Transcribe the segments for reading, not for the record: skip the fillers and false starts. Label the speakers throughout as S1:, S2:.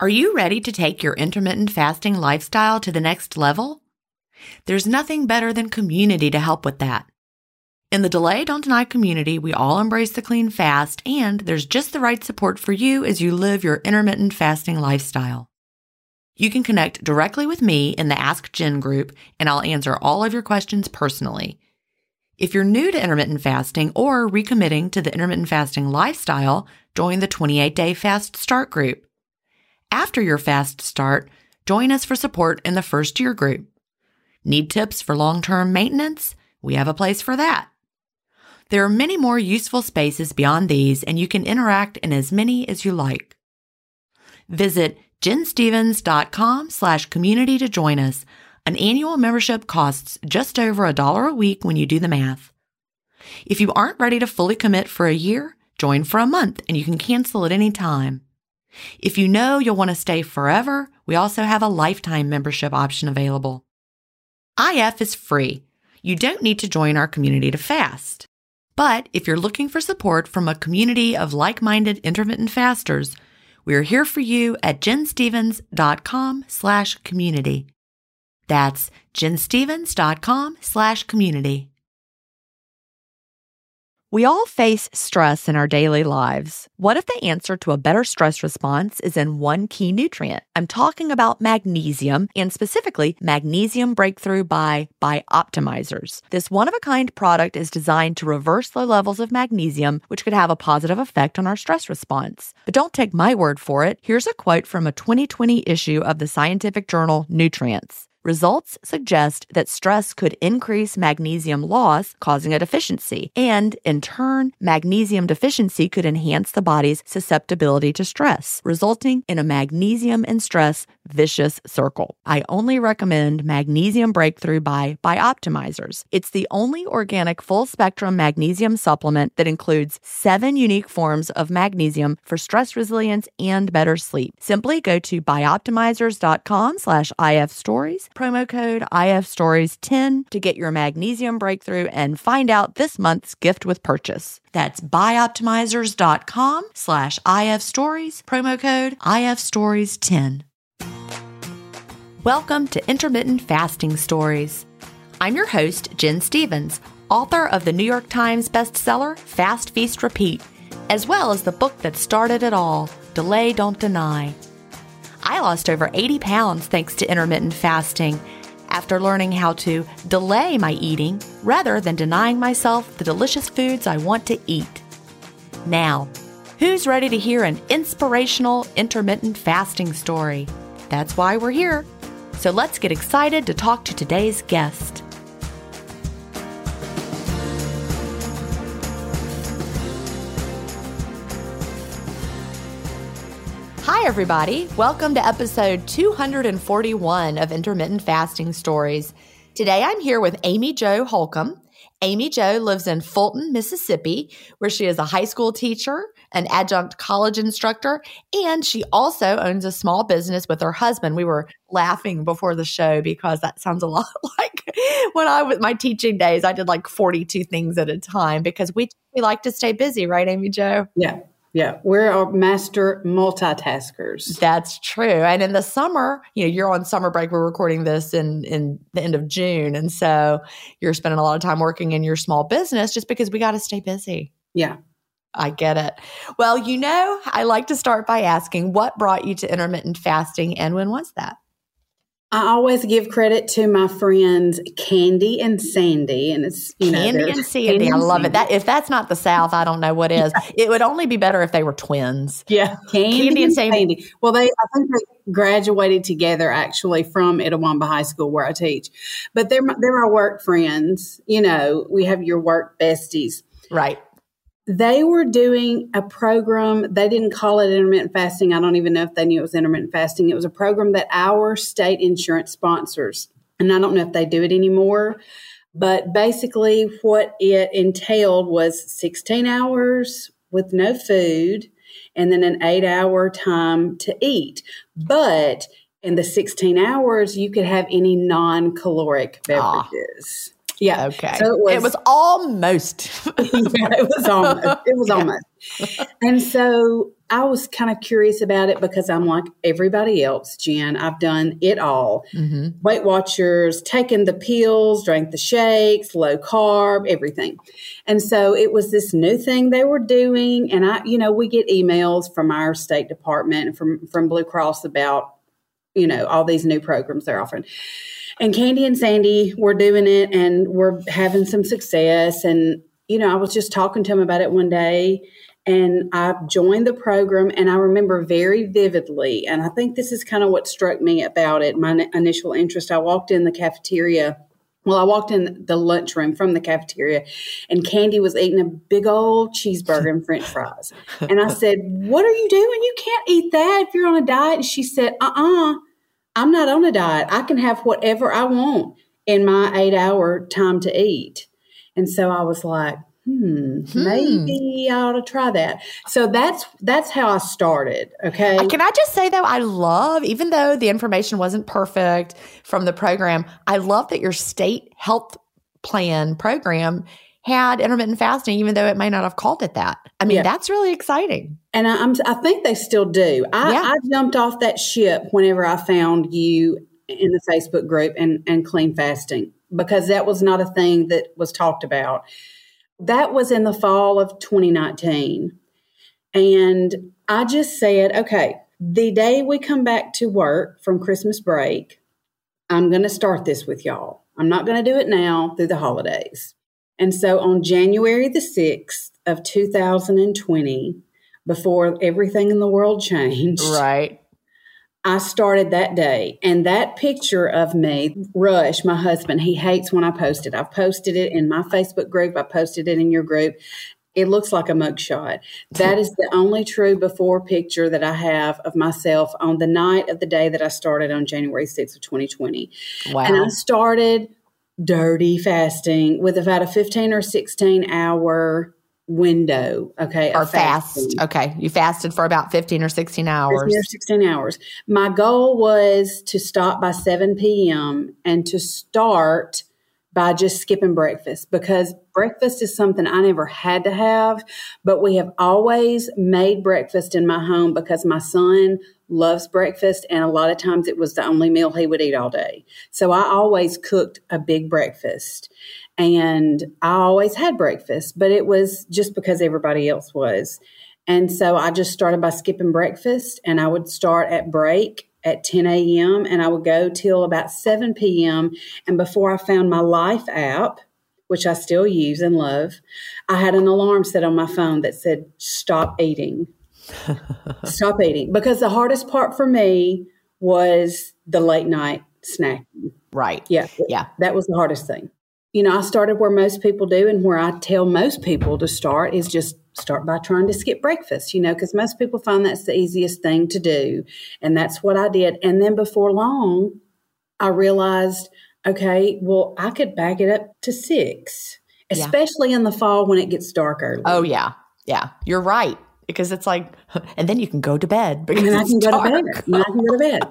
S1: Are you ready to take your intermittent fasting lifestyle to the next level? There's nothing better than community to help with that. In the Delay Don't Deny community, we all embrace the clean fast, and there's just the right support for you as you live your intermittent fasting lifestyle. You can connect directly with me in the Ask Jen group, and I'll answer all of your questions personally. If you're new to intermittent fasting or recommitting to the intermittent fasting lifestyle, join the 28-Day Fast Start group. After your fast start, join us for support in the First Year group. Need tips for long-term maintenance? We have a place for that. There are many more useful spaces beyond these, and you can interact in as many as you like. Visit jenstevens.com/community to join us. An annual membership costs just over $1 a week when you do the math. If you aren't ready to fully commit for a year, join for a month and you can cancel at any time. If you know you'll want to stay forever, we also have a lifetime membership option available. IF is free. You don't need to join our community to fast. But if you're looking for support from a community of like-minded intermittent fasters, we're here for you at jenstevens.com/community. That's jenstevens.com/community. We all face stress in our daily lives. What if the answer to a better stress response is in one key nutrient? I'm talking about magnesium, and specifically Magnesium Breakthrough by Bioptimizers. This one-of-a-kind product is designed to reverse low levels of magnesium, which could have a positive effect on our stress response. But don't take my word for it. Here's a quote from a 2020 issue of the scientific journal Nutrients. Results suggest that stress could increase magnesium loss, causing a deficiency, and in turn, magnesium deficiency could enhance the body's susceptibility to stress, resulting in a magnesium and stress vicious circle. I only recommend Magnesium Breakthrough by Bioptimizers. It's the only organic full-spectrum magnesium supplement that includes 7 unique forms of magnesium for stress resilience and better sleep. Simply go to bioptimizers.com/IFstories, promo code IFstories10 to get your Magnesium Breakthrough and find out this month's gift with purchase. That's bioptimizers.com/IFstories, promo code IFstories10. Welcome to Intermittent Fasting Stories. I'm your host, Jen Stevens, author of the New York Times bestseller, Fast, Feast, Repeat, as well as the book that started it all, Delay Don't Deny. I lost over 80 pounds thanks to intermittent fasting after learning how to delay my eating rather than denying myself the delicious foods I want to eat. Now, who's ready to hear an inspirational intermittent fasting story? That's why we're here. So let's get excited to talk to today's guest. Hi, everybody. Welcome to episode 241 of Intermittent Fasting Stories. Today, I'm here with Amy Jo Holcomb. Amy Jo lives in Fulton, Mississippi, where she is a high school teacher, an adjunct college instructor, and she also owns a small business with her husband. We were laughing before the show because that sounds a lot like when I was my teaching days. I did like 42 things at a time because we like to stay busy, right, Amy Jo?
S2: Yeah, we're master multitaskers.
S1: That's true. And in the summer, you're on summer break. We're recording this in the end of June. And so you're spending a lot of time working in your small business just because we got to stay busy.
S2: Yeah.
S1: I get it. Well, I like to start by asking what brought you to intermittent fasting and when was that?
S2: I always give credit to my friends Candy and Sandy, and it's
S1: Candy and Sandy. I love it. That if that's not the South, I don't know what is. Yeah. It would only be better if they were twins.
S2: Yeah, Candy and Sandy. Well, I think they graduated together actually from Itawamba High School where I teach, but they're my work friends. We have your work besties,
S1: right?
S2: They were doing a program. They didn't call it intermittent fasting. I don't even know if they knew it was intermittent fasting. It was a program that our state insurance sponsors. And I don't know if they do it anymore. But basically what it entailed was 16 hours with no food and then an 8-hour time to eat. But in the 16 hours, you could have any non-caloric beverages. Yeah.
S1: Okay.
S2: So
S1: it was almost.
S2: Yeah, it was almost. It was almost. And so I was kind of curious about it because I'm like everybody else, Jen. I've done it all. Weight Watchers, taken the pills, drank the shakes, low carb, everything. And so it was this new thing they were doing. And we get emails from our State Department and from Blue Cross about, all these new programs they're offering. And Candy and Sandy were doing it and we're having some success. And, I was just talking to them about it one day and I joined the program and I remember very vividly. And I think this is kind of what struck me about it, my initial interest. I walked in the cafeteria. Well, I walked in the lunchroom from the cafeteria and Candy was eating a big old cheeseburger and French fries. And I said, "What are you doing? You can't eat that if you're on a diet." And she said, "I'm not on a diet. I can have whatever I want in my 8-hour time to eat." And so I was like, maybe I ought to try that. So that's how I started. Okay.
S1: Can I just say though, I love, even though the information wasn't perfect from the program, I love that your state health plan program had intermittent fasting, even though it may not have called it that. I mean, that's really exciting.
S2: And I think they still do. I jumped off that ship whenever I found you in the Facebook group and clean fasting, because that was not a thing that was talked about. That was in the fall of 2019. And I just said, okay, the day we come back to work from Christmas break, I'm going to start this with y'all. I'm not going to do it now through the holidays. And so on January the 6th of 2020, before everything in the world changed,
S1: right,
S2: I started that day. And that picture of me, Rush, my husband, he hates when I post it. I've posted it in my Facebook group. I posted it in your group. It looks like a mugshot. That is the only true before picture that I have of myself on the night of the day that I started on January 6th of 2020.
S1: Wow.
S2: And I started dirty fasting with about a 15 or 16 hour window. Okay.
S1: Or fast. Okay. You fasted for about 15 or 16 hours.
S2: 15 or 16 hours. My goal was to stop by 7 p.m. and to start by just skipping breakfast, because breakfast is something I never had to have, but we have always made breakfast in my home because my son loves breakfast, and a lot of times it was the only meal he would eat all day. So I always cooked a big breakfast, and I always had breakfast, but it was just because everybody else was. And so I just started by skipping breakfast, and I would start at break at 10 a.m. and I would go till about 7 p.m. And before I found my Life app, which I still use and love, I had an alarm set on my phone that said, "Stop eating." Stop eating. Because the hardest part for me was the late night snacking.
S1: Right.
S2: Yeah. That was the hardest thing. I started where most people do, and where I tell most people to start is just start by trying to skip breakfast, because most people find that's the easiest thing to do. And that's what I did. And then before long, I realized, okay, well, I could back it up to 6, especially in the fall when it gets dark early.
S1: Oh, yeah. Yeah. You're right. Because it's like, and then you can go to bed. Because
S2: and I can go to bed.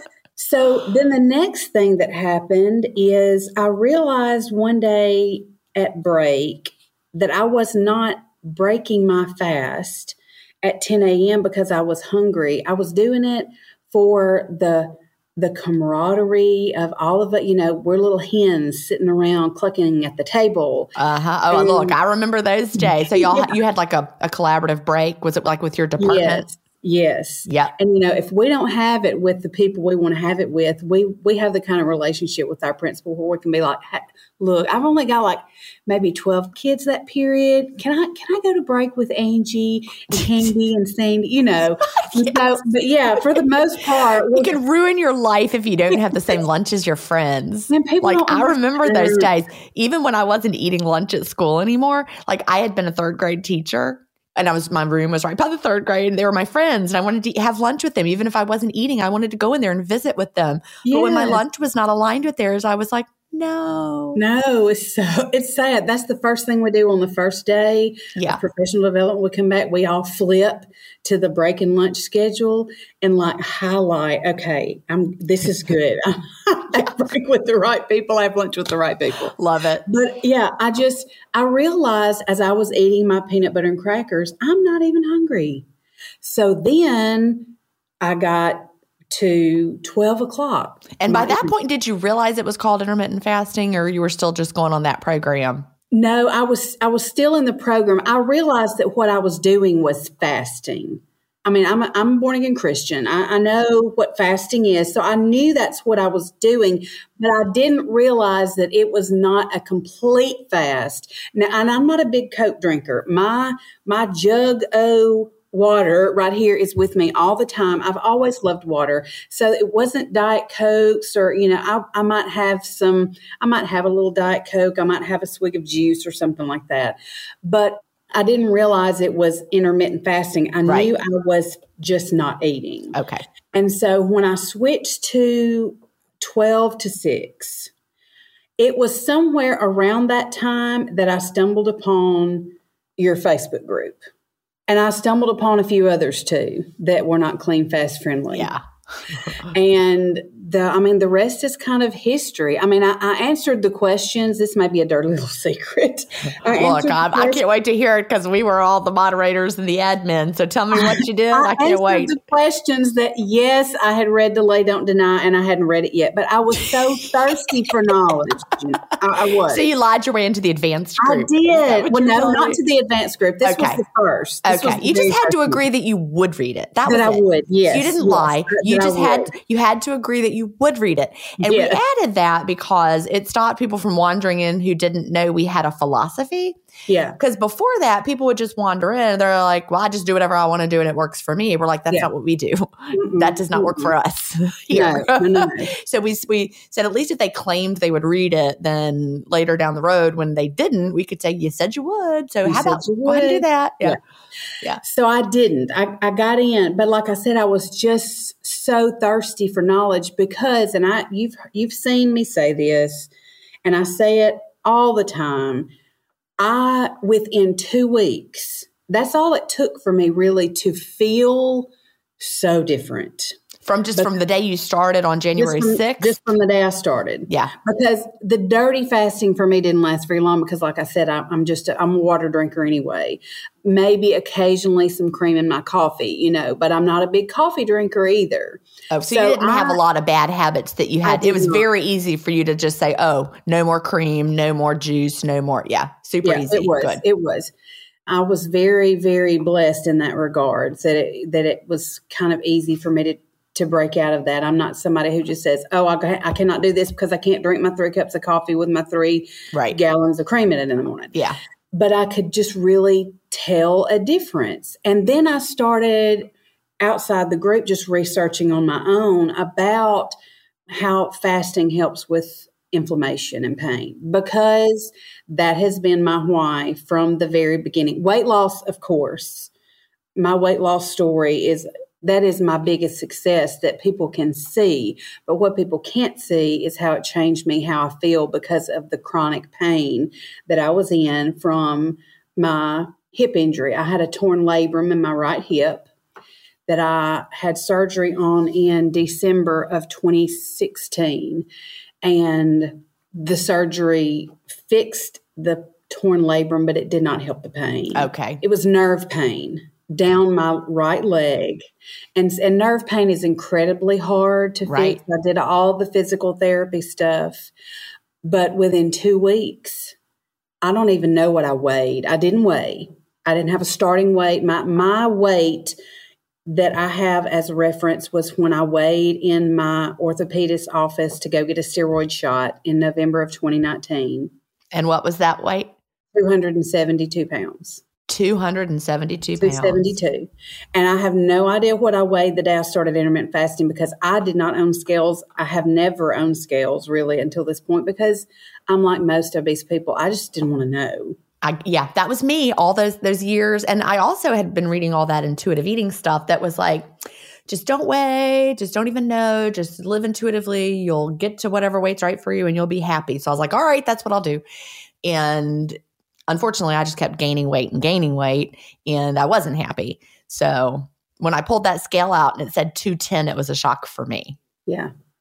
S2: So then the next thing that happened is I realized one day at break that I was not breaking my fast at 10 a.m. because I was hungry. I was doing it for the camaraderie of all of it. We're little hens sitting around clucking at the table.
S1: Oh, and look, I remember those days. So you had like a collaborative break. Was it like with your department?
S2: Yes.
S1: Yeah.
S2: And, if we don't have it with the people we want to have it with, we have the kind of relationship with our principal where we can be like, hey, look, I've only got like maybe 12 kids that period. Can I go to break with Angie and Candy and Sandy,
S1: Yes.
S2: So, but for the most part.
S1: You can ruin your life if you don't have the same lunch as your friends.
S2: And people
S1: I remember those days, even when I wasn't eating lunch at school anymore. Like I had been a 3rd grade teacher. And my room was right by the 3rd grade, and they were my friends, and I wanted to have lunch with them. Even if I wasn't eating, I wanted to go in there and visit with them. But when my lunch was not aligned with theirs, I was like, no,
S2: it's sad. That's the first thing we do on the first day of professional development. We come back, we all flip to the break and lunch schedule and highlight, okay, this is good. I'm I break with the right people. I have lunch with the right people.
S1: Love it.
S2: But yeah, I realized as I was eating my peanut butter and crackers, I'm not even hungry. So then I got to 12 o'clock.
S1: And by that point, did you realize it was called intermittent fasting, or you were still just going on that program?
S2: No, I was still in the program. I realized that what I was doing was fasting. I mean, I'm a born again Christian. I know what fasting is. So I knew that's what I was doing, but I didn't realize that it was not a complete fast. Now, and I'm not a big Coke drinker. My jug o' water right here is with me all the time. I've always loved water. So it wasn't Diet Cokes or, I might have a little Diet Coke. I might have a swig of juice or something like that. But I didn't realize it was intermittent fasting. I knew I was just not eating.
S1: Okay.
S2: And so when I switched to 12 to 6, it was somewhere around that time that I stumbled upon your Facebook group. And I stumbled upon a few others too that were not clean, fast friendly.
S1: Yeah.
S2: And the rest is kind of history. I mean, I answered the questions. This may be a dirty little secret.
S1: Look, I can't wait to hear it because we were all the moderators and the admin. So tell me what you did. I can't wait.
S2: The questions that, yes, I had read Delay, Don't Deny, and I hadn't read it yet. But I was so thirsty for knowledge. I was.
S1: So you lied your way into the advanced group.
S2: I did. Well, no, not to the advanced group. This was the first.
S1: Okay. You just had to agree that you would read it. That was
S2: I would, yes.
S1: So you didn't lie. You had to agree that you would read it. And we added that because it stopped people from wandering in who didn't know we had a philosophy.
S2: Yeah.
S1: Because before that, people would just wander in and they're like, well, I just do whatever I want to do and it works for me. We're like, that's not what we do. That does not work for us here. No. So we said at least if they claimed they would read it, then later down the road when they didn't, we could say, you said you would. So how about go ahead and do that? Yeah.
S2: So I didn't. I got in. But like I said, I was just so thirsty for knowledge because, and you've seen me say this, and I say it all the time, within 2 weeks, that's all it took for me really to feel so different.
S1: From the day you started on January 6th?
S2: Just from the day I started.
S1: Yeah.
S2: Because the dirty fasting for me didn't last very long because like I said, I'm a water drinker anyway. Maybe occasionally some cream in my coffee, but I'm not a big coffee drinker either.
S1: Oh, so you didn't have a lot of bad habits that you had. It was very easy for you to just say, oh, no more cream, no more juice, no more. Yeah. Super easy.
S2: It was. I was very, very blessed in that regard that it was kind of easy for me to break out of that. I'm not somebody who just says, oh, I cannot do this because I can't drink my 3 cups of coffee with my 3 gallons of cream in it in the morning.
S1: Yeah.
S2: But I could just really tell a difference. And then I started outside the group just researching on my own about how fasting helps with inflammation and pain, because that has been my why from the very beginning. Weight loss, of course. My weight loss story is my biggest success that people can see. But what people can't see is how it changed me, how I feel because of the chronic pain that I was in from my hip injury. I had a torn labrum in my right hip that I had surgery on in December of 2016. And the surgery fixed the torn labrum, but it did not help the pain.
S1: Okay.
S2: It was nerve pain down my right leg. And nerve pain is incredibly hard to fix. I did all the physical therapy stuff. But within 2 weeks, I don't even know what I weighed. I didn't weigh. I didn't have a starting weight. My weight that I have as a reference was when I weighed in my orthopedist office to go get a steroid shot in November of 2019.
S1: And what was that weight?
S2: 272 pounds.
S1: 272 pounds.
S2: 272. And I have no idea what I weighed the day I started intermittent fasting because I did not own scales. I have never owned scales really until this point because I'm like most obese people. I just didn't want to know.
S1: That was me all those years. And I also had been reading all that intuitive eating stuff that was like, just don't weigh, just don't even know, just live intuitively. You'll get to whatever weight's right for you and you'll be happy. So I was like, all right, that's what I'll do. And unfortunately, I just kept gaining weight and I wasn't happy. So when I pulled that scale out and it said 210, it was a shock for me.
S2: Yeah.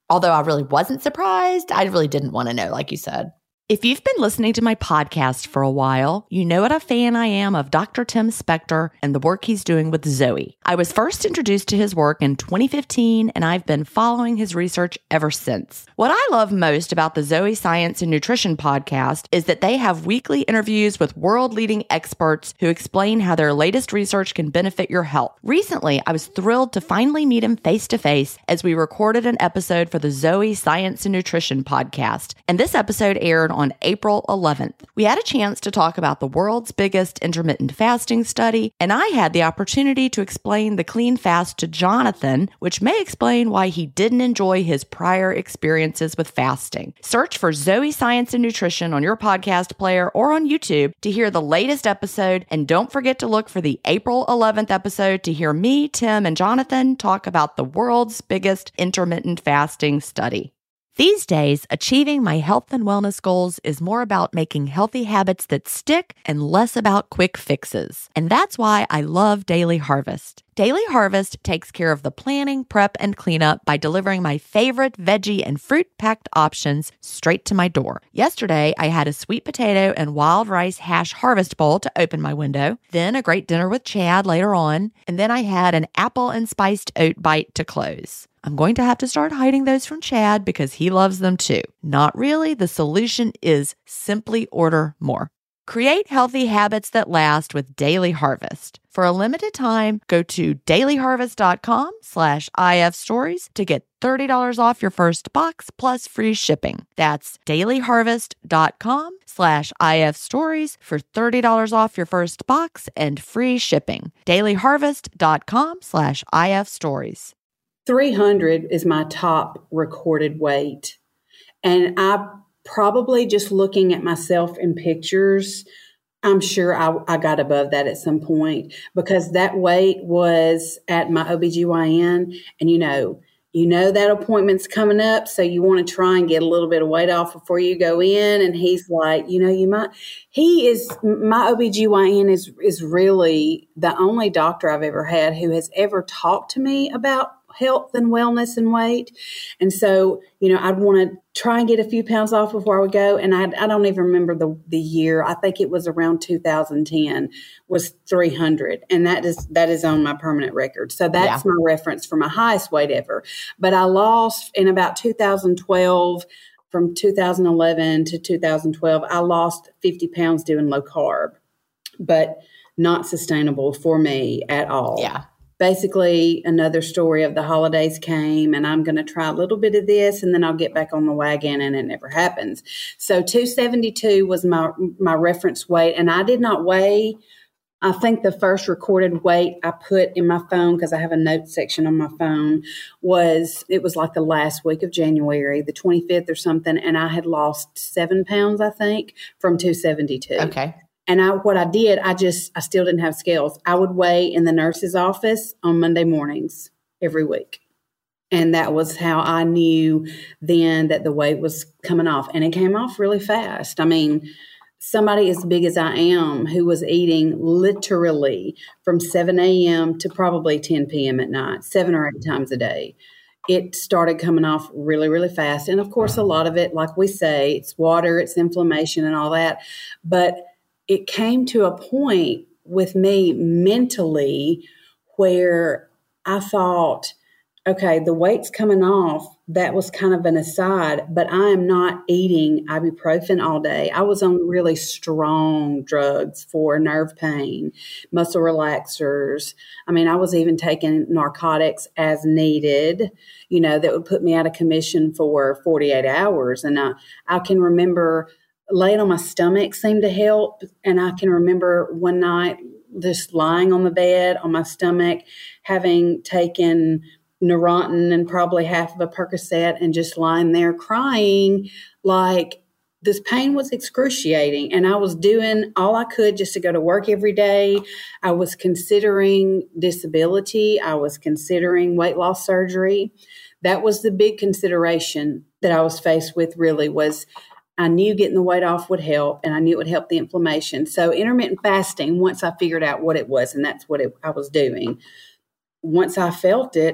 S1: Although I really wasn't surprised, I really didn't want to know, like you said. If you've been listening to my podcast for a while, you know what a fan I am of Dr. Tim Spector and the work he's doing with Zoe. I was first introduced to his work in 2015, and I've been following his research ever since. What I love most about the Zoe Science and Nutrition podcast is that they have weekly interviews with world-leading experts who explain how their latest research can benefit your health. Recently, I was thrilled to finally meet him face-to-face as we recorded an episode for the Zoe Science and Nutrition podcast, and this episode aired on April 11th. We had a chance to talk about the world's biggest intermittent fasting study, and I had the opportunity to explain the clean fast to Jonathan, which may explain why he didn't enjoy his prior experiences with fasting. Search for Zoe Science and Nutrition on your podcast player or on YouTube to hear the latest episode, and don't forget to look for the April 11th episode to hear me, Tim, and Jonathan talk about the world's biggest intermittent fasting study. These days, achieving my health and wellness goals is more about making healthy habits that stick and less about quick fixes. And that's why I love Daily Harvest. Daily Harvest takes care of the planning, prep, and cleanup by delivering my favorite veggie and fruit-packed options straight to my door. Yesterday, I had a sweet potato and wild rice hash harvest bowl to open my window, then a great dinner with Chad later on, and then I had an apple and spiced oat bite to close. I'm going to have to start hiding those from Chad because he loves them too. Not really. The solution is simply order more. Create healthy habits that last with Daily Harvest. For a limited time, go to dailyharvest.com/ifstories to get $30 off your first box plus free shipping. That's dailyharvest.com/ifstories for $30 off your first box and free shipping. dailyharvest.com/ifstories.
S2: 300 is my top recorded weight. And I probably, just looking at myself in pictures, I'm sure I got above that at some point, because that weight was at my OBGYN. And you know that appointment's coming up, so you want to try and get a little bit of weight off before you go in. And he's like, my OBGYN is really the only doctor I've ever had who has ever talked to me about health and wellness and weight. And so, I'd want to try and get a few pounds off before I would go. And I don't even remember the year. I think it was around 2010 was 300. And that is on my permanent record. So that's my reference for my highest weight ever. But I lost in about 2012, from 2011 to 2012, I lost 50 pounds doing low carb, but not sustainable for me at all.
S1: Yeah.
S2: Basically, another story of the holidays came, and I'm going to try a little bit of this, and then I'll get back on the wagon, and it never happens. So 272 was my reference weight, and I did not weigh. I think the first recorded weight I put in my phone, because I have a notes section on my phone, was like the last week of January, the 25th or something, and I had lost 7 pounds, I think, from 272.
S1: Okay.
S2: And I still didn't have scales. I would weigh in the nurse's office on Monday mornings every week. And that was how I knew then that the weight was coming off. And it came off really fast. I mean, somebody as big as I am who was eating literally from 7 a.m. to probably 10 p.m. at night, 7 or 8 times a day. It started coming off really, really fast. And of course, a lot of it, like we say, it's water, it's inflammation and all that. But it came to a point with me mentally where I thought, okay, the weight's coming off. That was kind of an aside, but I am not eating ibuprofen all day. I was on really strong drugs for nerve pain, muscle relaxers. I mean, I was even taking narcotics as needed, that would put me out of commission for 48 hours. And I can remember laying on my stomach seemed to help. And I can remember one night just lying on the bed on my stomach, having taken Neurontin and probably half of a Percocet and just lying there crying. Like, this pain was excruciating. And I was doing all I could just to go to work every day. I was considering disability. I was considering weight loss surgery. That was the big consideration that I was faced with, really, was I knew getting the weight off would help, and I knew it would help the inflammation. So intermittent fasting, once I figured out what it was, and that's what I was doing, once I felt it,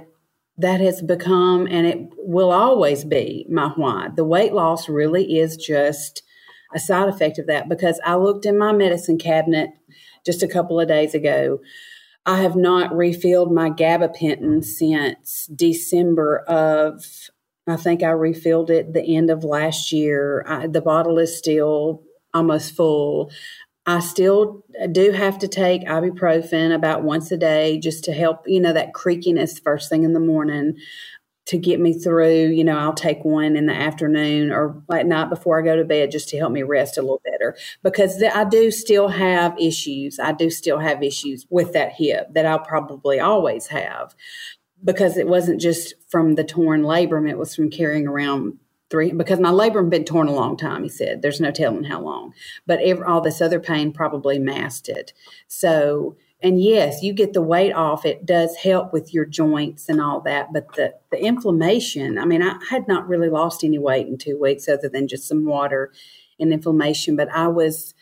S2: that has become, and it will always be, my why. The weight loss really is just a side effect of that, because I looked in my medicine cabinet just a couple of days ago. I have not refilled my gabapentin since December of, I think I refilled it the end of last year. The bottle is still almost full. I still do have to take ibuprofen about once a day just to help, that creakiness first thing in the morning to get me through. I'll take one in the afternoon or at night before I go to bed just to help me rest a little better, because I do still have issues. I do still have issues with that hip that I'll probably always have, because it wasn't just from the torn labrum. It was from carrying around because my labrum had been torn a long time, he said. There's no telling how long. But all this other pain probably masked it. So, and yes, you get the weight off. It does help with your joints and all that. But the inflammation, I had not really lost any weight in 2 weeks other than just some water and inflammation. But I was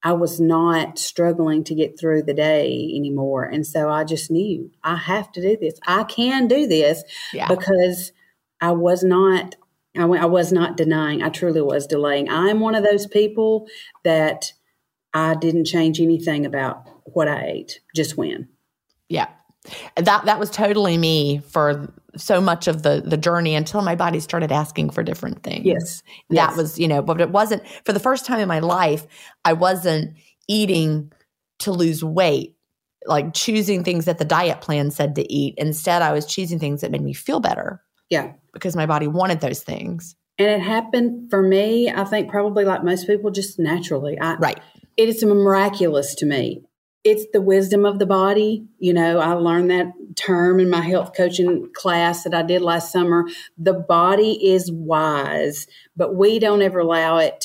S2: not struggling to get through the day anymore. And so I just knew I have to do this. I can do this because I was not denying. I truly was delaying. I'm one of those people that I didn't change anything about what I ate, just when.
S1: Yeah. That was totally me for so much of the journey until my body started asking for different things.
S2: Yes.
S1: That was, but it wasn't, for the first time in my life, I wasn't eating to lose weight, like choosing things that the diet plan said to eat. Instead, I was choosing things that made me feel better.
S2: Yeah.
S1: Because my body wanted those things.
S2: And it happened for me, I think probably like most people, just naturally.
S1: Right.
S2: It is miraculous to me. It's the wisdom of the body. I learned that term in my health coaching class that I did last summer. The body is wise, but we don't ever allow it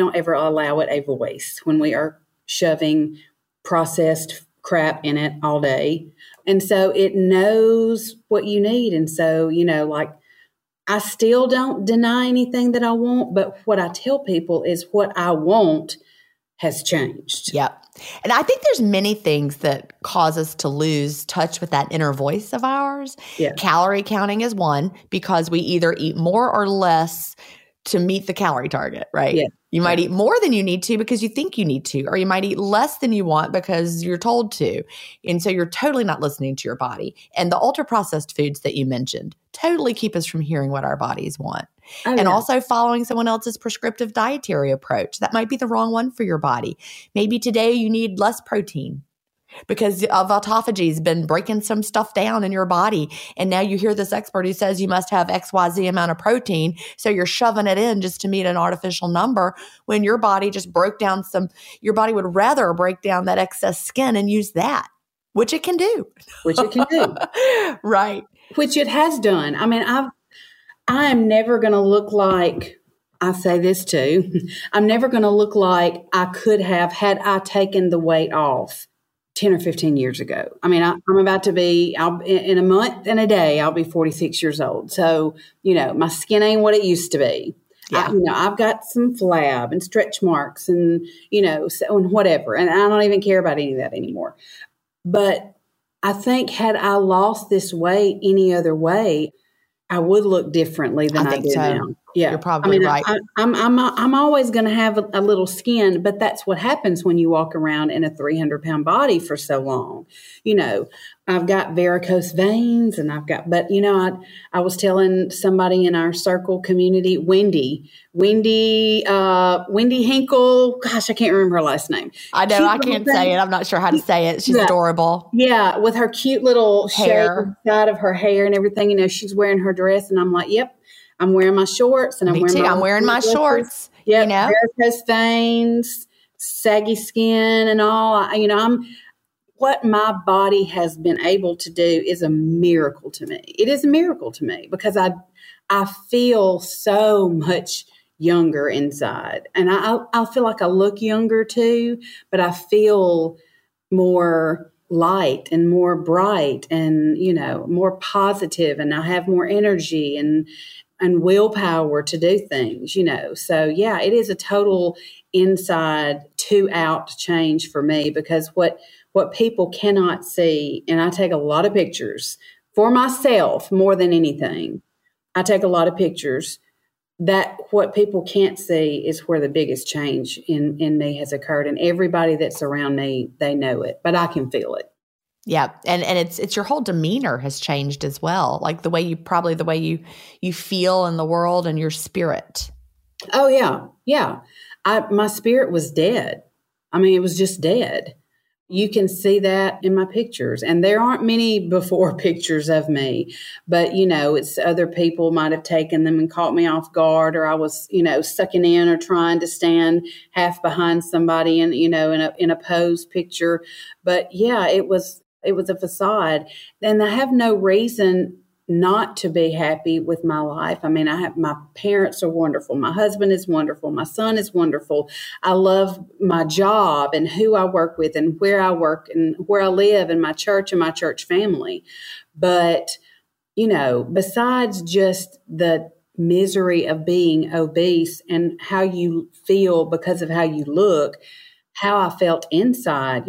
S2: a voice when we are shoving processed crap in it all day. And so it knows what you need. And so, I still don't deny anything that I want, but what I tell people is what I want has changed.
S1: Yep. And I think there's many things that cause us to lose touch with that inner voice of ours.
S2: Yeah.
S1: Calorie counting is one, because we either eat more or less to meet the calorie target, right?
S2: Yeah.
S1: You might eat more than you need to because you think you need to, or you might eat less than you want because you're told to. And so you're totally not listening to your body. And the ultra-processed foods that you mentioned totally keep us from hearing what our bodies want.
S2: Oh,
S1: and
S2: yeah.
S1: also following someone else's prescriptive dietary approach. That might be the wrong one for your body. Maybe today you need less protein because of autophagy has been breaking some stuff down in your body. And now you hear this expert who says you must have XYZ amount of protein. So you're shoving it in just to meet an artificial number when your body just broke down your body would rather break down that excess skin and use that, which it can do. Right.
S2: Which it has done. I am never going to look like, I say this too, I'm never going to look like I could have had I taken the weight off 10 or 15 years ago. I'm about to be, in a month and a day, I'll be 46 years old. So, my skin ain't what it used to be.
S1: Yeah.
S2: I've got some flab and stretch marks and, and whatever. And I don't even care about any of that anymore. But I think had I lost this weight any other way, I would look differently than I do now. Yeah,
S1: you're probably right.
S2: I'm always going to have a little skin, but that's what happens when you walk around in a 300-pound body for so long. I've got varicose veins, and I was telling somebody in our circle community, Wendy Hinkle. Gosh, I can't remember her last name.
S1: I know, I can't say it. I'm not sure how to say it. She's adorable.
S2: Yeah, with her cute little
S1: hair,
S2: side of her hair and everything. She's wearing her dress, and I'm like, yep. I'm wearing my shorts, and I'm wearing my
S1: shorts.
S2: Yeah, varicose veins, saggy skin, and all. What my body has been able to do is a miracle to me. It is a miracle to me because I feel so much younger inside, and I feel like I look younger too. But I feel more light and more bright, and more positive, and I have more energy and willpower to do things, So, yeah, it is a total inside to out change for me, because what people cannot see, and I take a lot of pictures for myself more than anything. I take a lot of pictures. That what people can't see is where the biggest change in me has occurred. And everybody that's around me, they know it, but I can feel it.
S1: Yeah. And it's your whole demeanor has changed as well. Like the way you feel in the world and your spirit.
S2: Oh yeah. Yeah. My spirit was dead. I mean, it was just dead. You can see that in my pictures. And there aren't many before pictures of me, but it's other people might have taken them and caught me off guard, or I was, sucking in or trying to stand half behind somebody and, in a pose picture. But yeah, it was a facade. And I have no reason not to be happy with my life. I mean, my parents are wonderful. My husband is wonderful. My son is wonderful. I love my job and who I work with and where I work and where I live and my church family. But, besides just the misery of being obese and how you feel because of how you look, how I felt inside,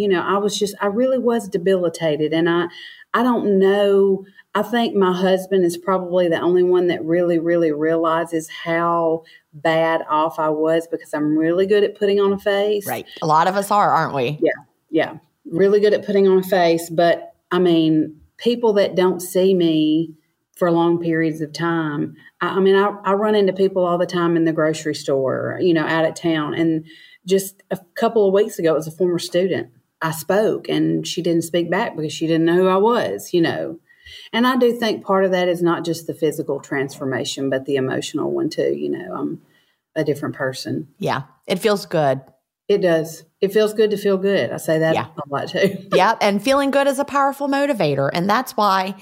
S2: I really was debilitated. And I don't know. I think my husband is probably the only one that really, really realizes how bad off I was, because I'm really good at putting on a face.
S1: Right. A lot of us are, aren't we?
S2: Yeah. Yeah. Really good at putting on a face. But I mean, people that don't see me for long periods of time. I run into people all the time in the grocery store, out of town. And just a couple of weeks ago, it was a former student. I spoke and she didn't speak back because she didn't know who I was, And I do think part of that is not just the physical transformation, but the emotional one too. I'm a different person.
S1: Yeah. It feels good.
S2: It does. It feels good to feel good. I say that a lot too.
S1: Yeah. And feeling good is a powerful motivator. And that's why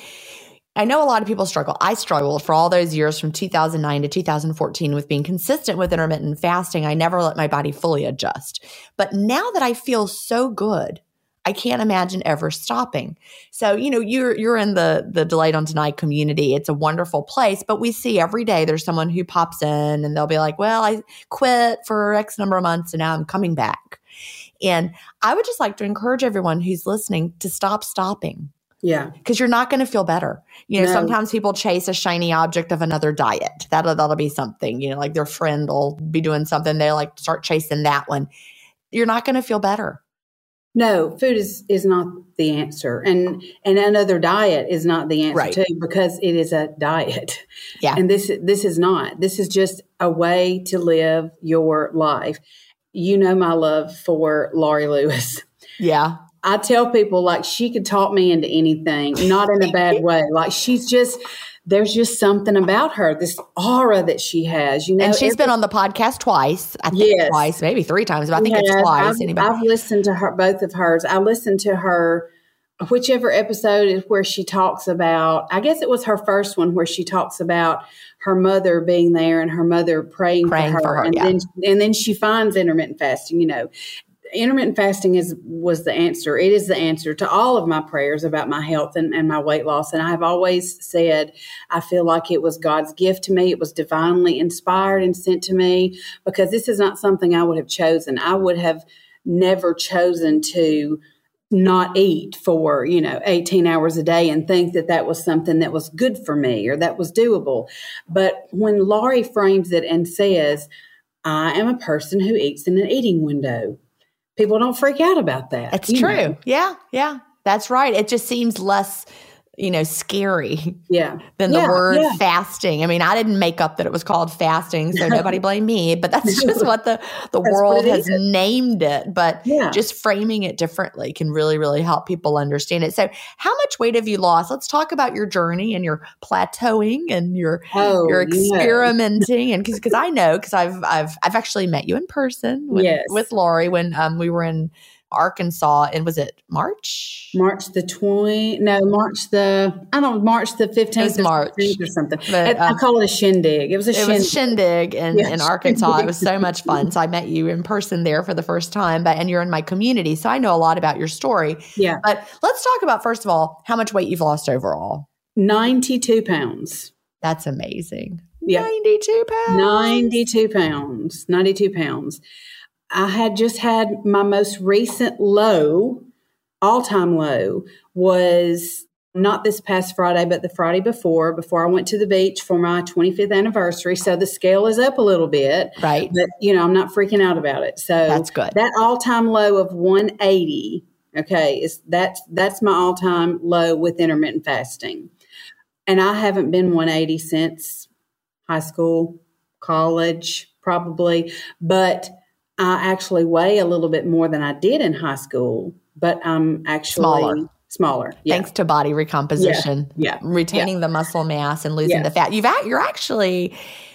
S1: I know a lot of people struggle. I struggled for all those years from 2009 to 2014 with being consistent with intermittent fasting. I never let my body fully adjust. But now that I feel so good, I can't imagine ever stopping. So, you're in the Delayed on Tonight community. It's a wonderful place, but we see every day there's someone who pops in and they'll be like, well, I quit for X number of months and now I'm coming back. And I would just like to encourage everyone who's listening to stop stopping.
S2: Yeah.
S1: Because you're not going to feel better. No. Sometimes people chase a shiny object of another diet. That'll be something, like their friend will be doing something. They like start chasing that one. You're not going to feel better.
S2: No, food is not the answer. And another diet is not the answer too, because it is a diet.
S1: Yeah.
S2: And this is not. This is just a way to live your life. My love for Laurie Lewis.
S1: Yeah.
S2: I tell people like she could talk me into anything, not in a bad way. Like there's just something about her, this aura that she has,
S1: And she's been on the podcast twice, I think twice, maybe 3 times, but I think it's twice.
S2: I've listened to her, both of hers. I listened to her, whichever episode is where she talks about, I guess it was her first one where she talks about her mother being there and her mother praying for her. And then she finds intermittent fasting, Intermittent fasting was the answer. It is the answer to all of my prayers about my health and my weight loss. And I've always said, I feel like it was God's gift to me. It was divinely inspired and sent to me, because this is not something I would have chosen. I would have never chosen to not eat for, 18 hours a day and think that was something that was good for me or that was doable. But when Laurie frames it and says, I am a person who eats in an eating window, people don't freak out about that.
S1: That's true. Yeah. Yeah. That's right. It just seems less, scary than the word fasting. I mean, I didn't make up that it was called fasting, so nobody blame me, but that's just what the world has named it. But just framing it differently can really, really help people understand it. So how much weight have you lost? Let's talk about your journey and your plateauing and your experimenting. And because I know, because I've actually met you in person with Laurie when we were in Arkansas, and was it March?
S2: March the 15th or something. But, I call it a shindig. It was a
S1: shindig in Arkansas. It was so much fun. So I met you in person there for the first time, and you're in my community. So I know a lot about your story.
S2: Yeah.
S1: But let's talk about, first of all, how much weight you've lost overall.
S2: 92 pounds.
S1: That's amazing.
S2: Yeah.
S1: 92 pounds.
S2: 92 pounds. I had just had my most recent low, all-time low, was not this past Friday, but the Friday before I went to the beach for my 25th anniversary. So the scale is up a little bit.
S1: Right.
S2: But, I'm not freaking out about it. So
S1: that's good.
S2: That all-time low of 180, okay, that's my all-time low with intermittent fasting. And I haven't been 180 since high school, college, probably. But I actually weigh a little bit more than I did in high school, but I'm actually smaller. Yeah.
S1: Thanks to body recomposition, retaining the muscle mass and losing the fat. You're actually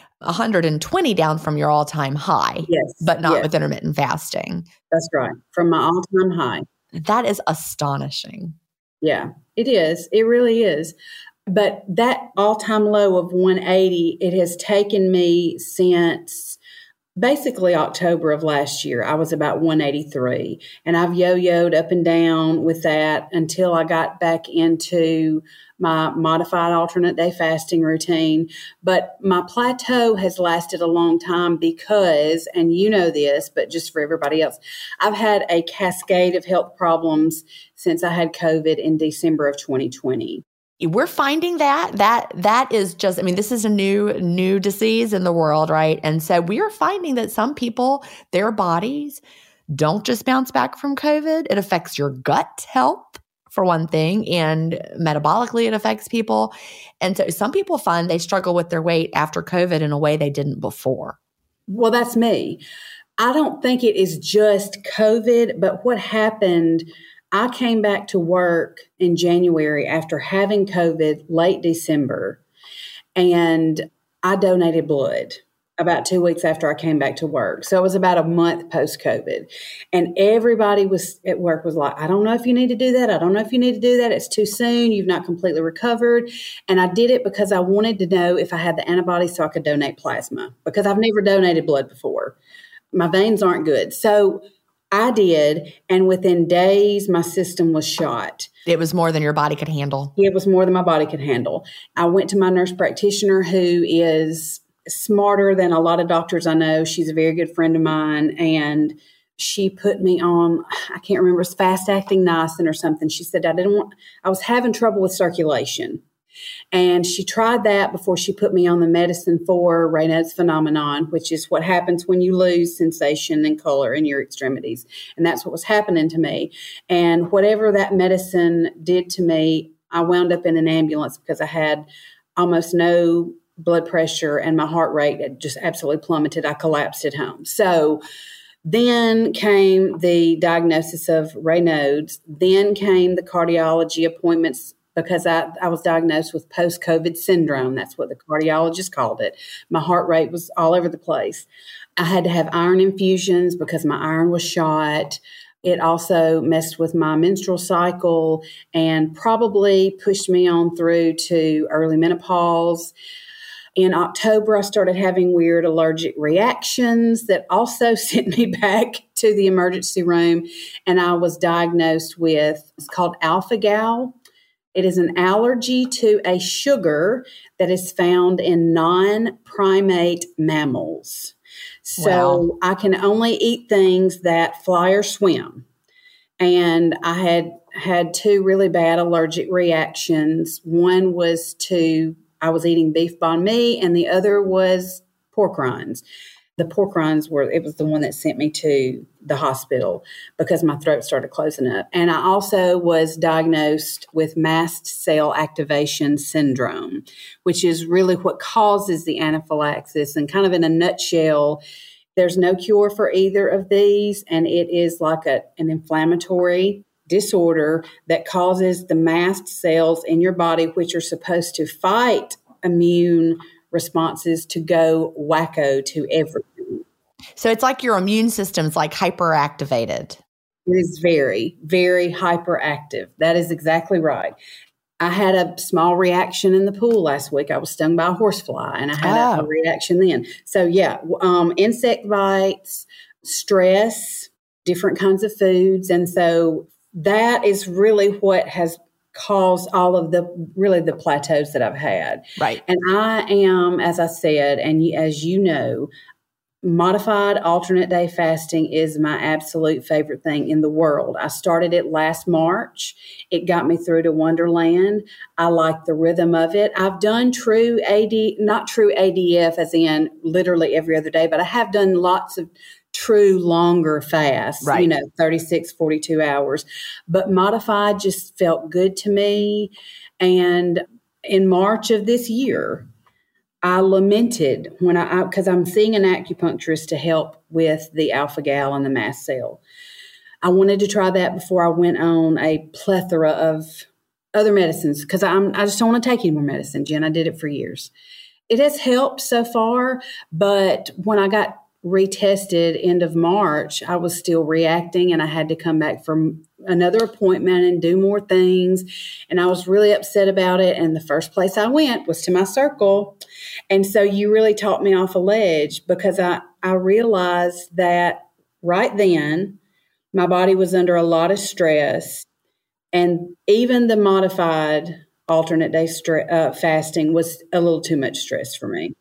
S1: 120 down from your all-time high, but not with intermittent fasting.
S2: That's right. From my all-time high.
S1: That is astonishing.
S2: Yeah, it is. It really is. But that all-time low of 180, it has taken me since basically October of last year. I was about 183, and I've yo-yoed up and down with that until I got back into my modified alternate day fasting routine. But my plateau has lasted a long time because, and you know this, but just for everybody else, I've had a cascade of health problems since I had COVID in December of 2020.
S1: We're finding that is just, this is a new disease in the world, right? And so we are finding that some people, their bodies don't just bounce back from COVID. It affects your gut health, for one thing, and metabolically it affects people. And so some people find they struggle with their weight after COVID in a way they didn't before.
S2: Well, that's me. I don't think it is just COVID, but what happened, I came back to work in January after having COVID late December, and I donated blood about 2 weeks after I came back to work. So it was about a month post-COVID. And everybody was at work was like, I don't know if you need to do that. I don't know if you need to do that. It's too soon. You've not completely recovered. And I did it because I wanted to know if I had the antibodies so I could donate plasma, because I've never donated blood before. My veins aren't good. So I did, and within days, my system was shot.
S1: It was more than your body could handle.
S2: It was more than my body could handle. I went to my nurse practitioner, who is smarter than a lot of doctors I know. She's a very good friend of mine, and she put me on, I can't remember, it's fast-acting niacin or something. She said I was having trouble with circulation. And she tried that before she put me on the medicine for Raynaud's phenomenon, which is what happens when you lose sensation and color in your extremities. And that's what was happening to me. And whatever that medicine did to me, I wound up in an ambulance because I had almost no blood pressure and my heart rate had just absolutely plummeted. I collapsed at home. So then came the diagnosis of Raynaud's. Then came the cardiology appointments, because I was diagnosed with post-COVID syndrome. That's what the cardiologist called it. My heart rate was all over the place. I had to have iron infusions because my iron was shot. It also messed with my menstrual cycle and probably pushed me on through to early menopause. In October, I started having weird allergic reactions that also sent me back to the emergency room, and I was diagnosed with, it's called alpha-gal. It is an allergy to a sugar that is found in non-primate mammals. So I can only eat things that fly or swim. And I had two really bad allergic reactions. One was I was eating beef banh mi, and the other was pork rinds. The pork rinds it was the one that sent me to the hospital because my throat started closing up. And I also was diagnosed with mast cell activation syndrome, which is really what causes the anaphylaxis. And kind of in a nutshell, there's no cure for either of these. And it is like an inflammatory disorder that causes the mast cells in your body, which are supposed to fight immune responses, to go wacko to everything.
S1: So it's like your immune system's like hyperactivated.
S2: It is very, very hyperactive. That is exactly right. I had a small reaction in the pool last week. I was stung by a horsefly, and I had a reaction then. So insect bites, stress, different kinds of foods. And so that is really what has caused all of the plateaus that I've had.
S1: Right.
S2: And I am, as I said, and as you know, Modified alternate day fasting is my absolute favorite thing in the world. I started it last March. It got me through to Wonderland. I like the rhythm of it. I've done true not true ADF as in literally every other day, but I have done lots of true longer fasts,
S1: right.
S2: 36, 42 hours. But modified just felt good to me. And in March of this year, I lamented because I'm seeing an acupuncturist to help with the alpha-gal and the mast cell. I wanted to try that before I went on a plethora of other medicines because I just don't want to take any more medicine, Jen. I did it for years. It has helped so far, but when I got retested end of March, I was still reacting and I had to come back from another appointment and do more things. And I was really upset about it. And the first place I went was to my circle. And so you really taught me off a ledge because I realized that right then my body was under a lot of stress. And even the modified alternate day fasting was a little too much stress for me.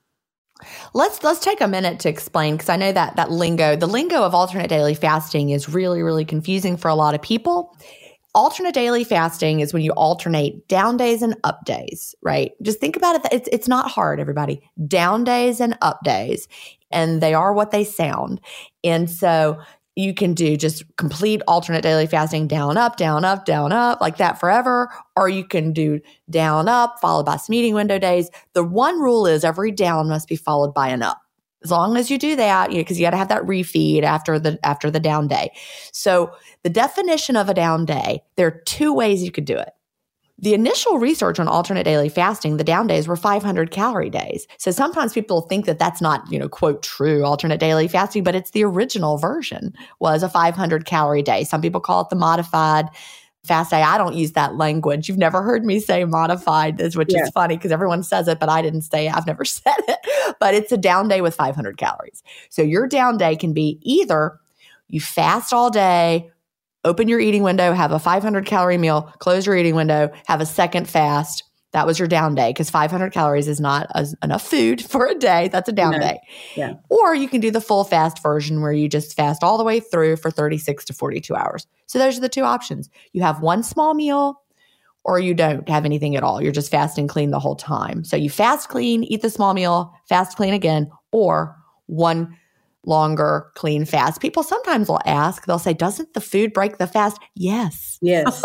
S1: Let's take a minute to explain, because I know that the lingo of alternate daily fasting is really, really confusing for a lot of people. Alternate daily fasting is when you alternate down days and up days, right? Just think about it. It's not hard, everybody. Down days and up days, and they are what they sound. And so you can do just complete alternate daily fasting, down, up, like that forever. Or you can do down, up, followed by some eating window days. The one rule is every down must be followed by an up. As long as you do that, because you got to have that refeed after the down day. So the definition of a down day, there are two ways you could do it. The initial research on alternate daily fasting, the down days were 500 calorie days. So sometimes people think that that's not, quote, true alternate daily fasting, but it's the original version was a 500 calorie day. Some people call it the modified fast day. I don't use that language. You've never heard me say modified, which is funny because everyone says it, but I didn't say it. I've never said it. But it's a down day with 500 calories. So your down day can be either you fast all day, open your eating window, have a 500 calorie meal, close your eating window, have a second fast. That was your down day because 500 calories is not enough food for a day. That's a down day.
S2: Yeah.
S1: Or you can do the full fast version where you just fast all the way through for 36 to 42 hours. So those are the two options. You have one small meal or you don't have anything at all. You're just fasting clean the whole time. So you fast clean, eat the small meal, fast clean again, or one longer clean fast. People sometimes will ask, they'll say, doesn't the food break the fast? Yes.
S2: Yes.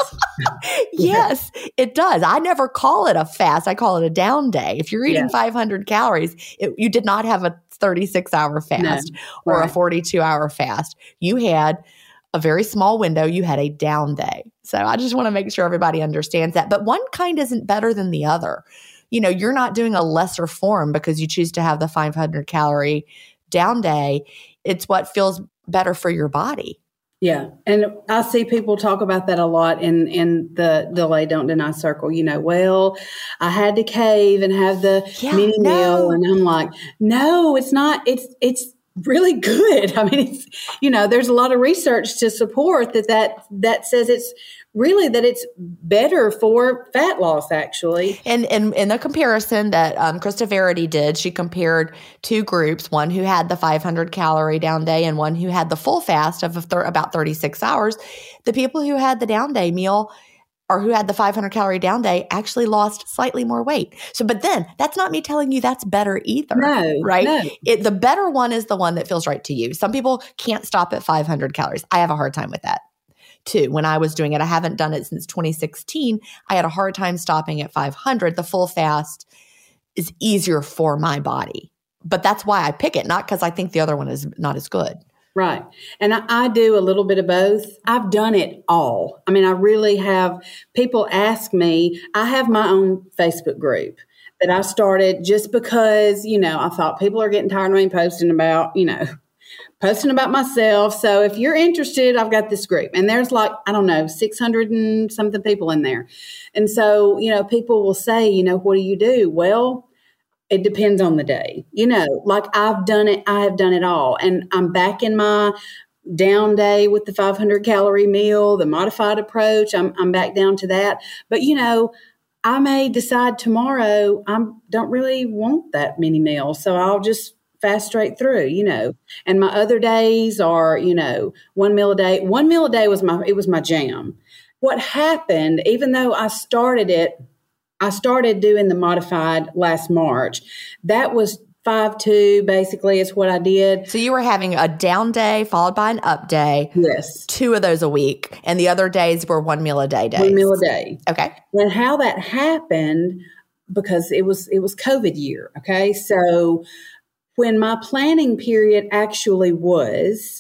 S1: Yes, it does. I never call it a fast. I call it a down day. If you're eating 500 calories, you did not have a 36-hour fast or a 42-hour fast. You had a very small window. You had a down day. So I just want to make sure everybody understands that. But one kind isn't better than the other. You're not doing a lesser form because you choose to have the 500 calorie down day. It's what feels better for your body.
S2: Yeah. And I see people talk about that a lot in the Delay Don't Deny circle. Well, I had to cave and have the mini meal. And I'm like, no, it's not. It's really good. I mean, it's, there's a lot of research to support that says it's really that it's better for fat loss, actually.
S1: And in the comparison that Krista Verity did, she compared two groups, one who had the 500 calorie down day and one who had the full fast of about 36 hours. The people who had the down day meal or who had the 500 calorie down day actually lost slightly more weight. So, but then that's not me telling you that's better either.
S2: No,
S1: right?
S2: No.
S1: The better one is the one that feels right to you. Some people can't stop at 500 calories. I have a hard time with that too. When I was doing it, I haven't done it since 2016. I had a hard time stopping at 500. The full fast is easier for my body, but that's why I pick it, not because I think the other one is not as good.
S2: Right. And I do a little bit of both. I've done it all. I mean, I really have. People ask me, I have my own Facebook group that I started just because, I thought people are getting tired of me posting about myself. So if you're interested, I've got this group. And there's 600 and something people in there. And so, people will say, what do you do? Well, it depends on the day. I've done it. I have done it all. And I'm back in my down day with the 500 calorie meal, the modified approach. I'm back down to that. But, I may decide tomorrow I don't really want that mini meal. So I'll just fast straight through, and my other days are, 1 meal a day. 1 meal a day was my jam. What happened, even though I started doing the modified last March. That was 5-2 basically is what I did.
S1: So you were having a down day followed by an up day.
S2: Yes.
S1: 2 of those a week. And the other days were 1 meal a day days.
S2: 1 meal a day.
S1: Okay.
S2: And how that happened, because it was COVID year. Okay. So when my planning period actually was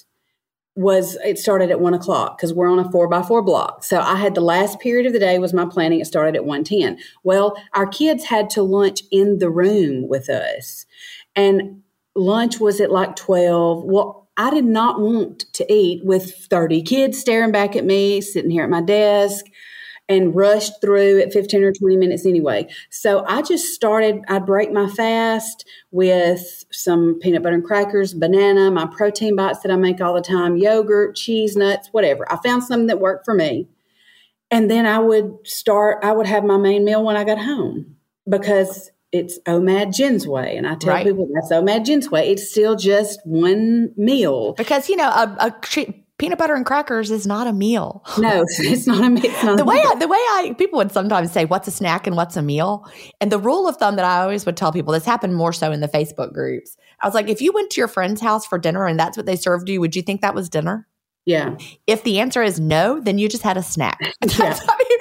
S2: it started at 1:00 because we're on a 4x4 block. So I had the last period of the day was my planning. It started at 1:10. Well, our kids had to lunch in the room with us, and lunch was at like 12. Well, I did not want to eat with 30 kids staring back at me, sitting here at my desk, and rushed through at 15 or 20 minutes anyway. So I just I'd break my fast with some peanut butter and crackers, banana, my protein bites that I make all the time, yogurt, cheese, nuts, whatever. I found something that worked for me. And then I would have my main meal when I got home, because it's OMAD Jen's way. And I tell people that's OMAD Jen's way. It's still just one meal.
S1: Because, peanut butter and crackers is not a meal.
S2: No, it's not a meal.
S1: The way people would sometimes say, what's a snack and what's a meal? And the rule of thumb that I always would tell people, this happened more so in the Facebook groups. I was like, if you went to your friend's house for dinner and that's what they served you, would you think that was dinner?
S2: Yeah.
S1: If the answer is no, then you just had a snack.
S2: Yeah.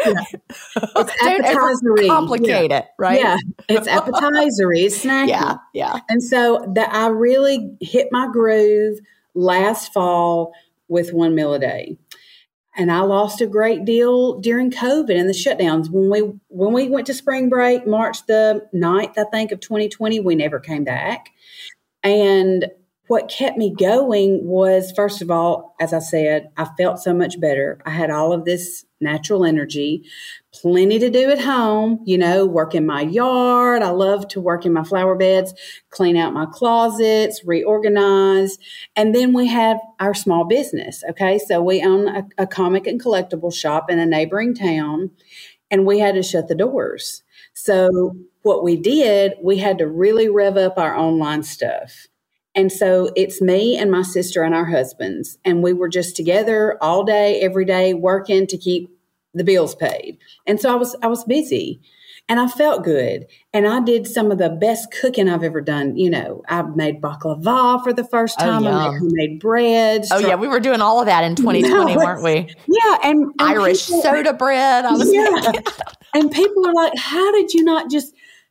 S2: It's
S1: appetizer-y. Complicate it, right?
S2: Yeah. It's appetizer-y. It's snacky.
S1: Yeah.
S2: And so that I really hit my groove last fall with 1 meal a day. And I lost a great deal during COVID and the shutdowns. When we went to spring break, March the 9th, I think, of 2020, we never came back. And what kept me going was, first of all, as I said, I felt so much better. I had all of this natural energy, plenty to do at home, work in my yard. I love to work in my flower beds, clean out my closets, reorganize. And then we have our small business. Okay. So we own a comic and collectible shop in a neighboring town, and we had to shut the doors. So what we did, we had to really rev up our online stuff. And so it's me and my sister and our husbands. And we were just together all day, every day, working to keep the bills paid. And so I was busy, and I felt good. And I did some of the best cooking I've ever done. I made baklava for the first time. I made bread.
S1: Oh, yeah. We were doing all of that in 2020, weren't we?
S2: Yeah. And
S1: Irish soda bread. I was making.
S2: And people are like, how did you not just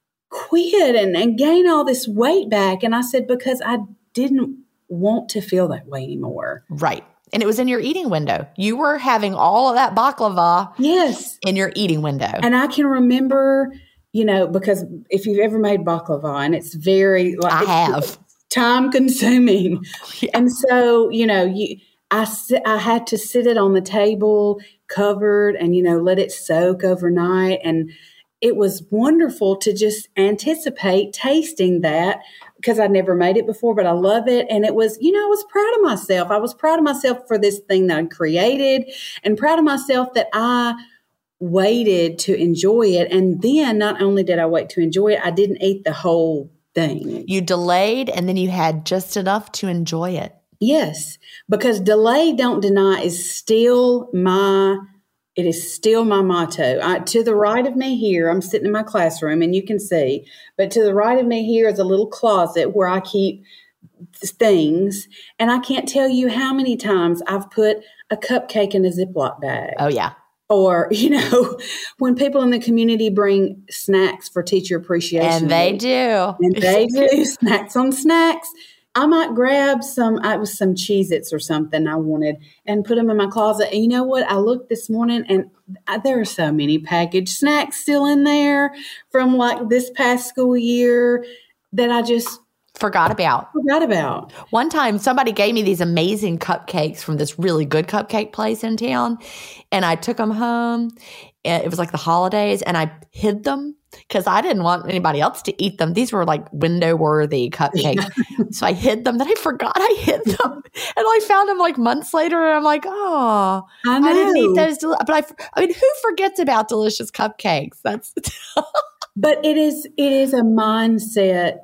S2: quit and gain all this weight back? And I said, because I didn't want to feel that way anymore.
S1: Right. And it was in your eating window. You were having all of that baklava in your eating window.
S2: And I can remember, because if you've ever made baklava, and it's very time consuming. Yeah. And so, I had to sit it on the table covered and, let it soak overnight. And it was wonderful to just anticipate tasting that, because I'd never made it before, but I love it. And it was, I was proud of myself. I was proud of myself for this thing that I created, and proud of myself that I waited to enjoy it. And then not only did I wait to enjoy it, I didn't eat the whole thing.
S1: You delayed, and then you had just enough to enjoy it.
S2: Yes, because delay, don't deny is still my motto. To the right of me here, I'm sitting in my classroom and you can see, but to the right of me here is a little closet where I keep things. And I can't tell you how many times I've put a cupcake in a Ziploc bag.
S1: Oh, yeah.
S2: Or, when people in the community bring snacks for Teacher Appreciation
S1: Week. And
S2: they do snacks on snacks. I might grab some Cheez-Its or something I wanted and put them in my closet. And you know what? I looked this morning, and there are so many packaged snacks still in there from like this past school year that I just
S1: forgot about.
S2: One
S1: time somebody gave me these amazing cupcakes from this really good cupcake place in town, and I took them home. It was like the holidays, and I hid them because I didn't want anybody else to eat them. These were like window-worthy cupcakes. So I hid them. Then I forgot I hid them. And I found them like months later, and I'm like, oh, I didn't eat those. But I mean, who forgets about delicious cupcakes?
S2: But it is a mindset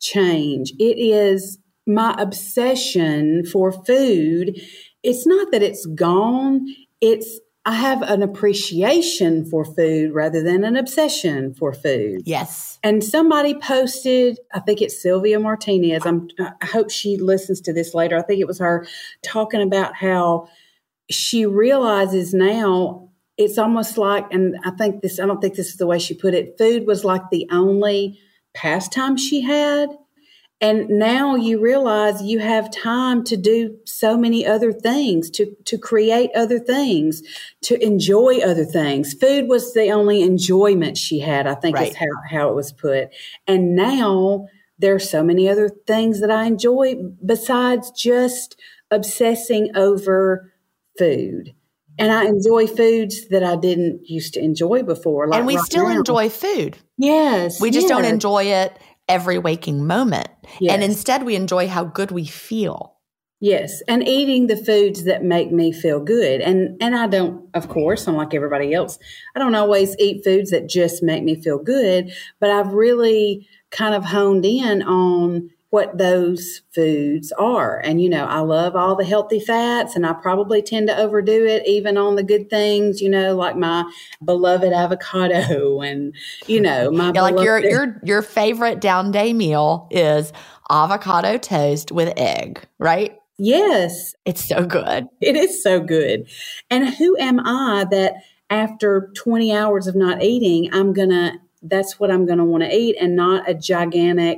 S2: change. It is my obsession for food. It's not that it's gone. I have an appreciation for food rather than an obsession for food.
S1: Yes.
S2: And somebody posted, I think it's Sylvia Martinez. I hope she listens to this later. I think it was her talking about how she realizes now it's almost like, and I don't think this is the way she put it, food was like the only pastime she had. And now you realize you have time to do so many other things, to create other things, to enjoy other things. Food was the only enjoyment she had, I think is how it was put. And now there are so many other things that I enjoy besides just obsessing over food. And I enjoy foods that I didn't used to enjoy before.
S1: And we still enjoy food.
S2: Yes.
S1: We just don't enjoy it every waking moment.
S2: Yes.
S1: And instead we enjoy how good we feel.
S2: Yes. And eating the foods that make me feel good. And I don't, of course, unlike everybody else, I don't always eat foods that just make me feel good, but I've really kind of honed in on what those foods are. And, I love all the healthy fats, and I probably tend to overdo it even on the good things, like my beloved avocado and, my beloved.
S1: Your favorite down day meal is avocado toast with egg, right?
S2: Yes.
S1: It's so good.
S2: It is so good. And who am I that after 20 hours of not eating, that's what I'm going to want to eat, and not a gigantic,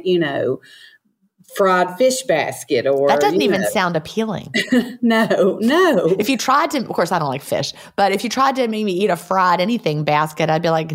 S2: fried fish basket or
S1: that doesn't even sound appealing.
S2: No.
S1: If you tried to, of course I don't like fish, but if you tried to make me eat a fried anything basket, I'd be like,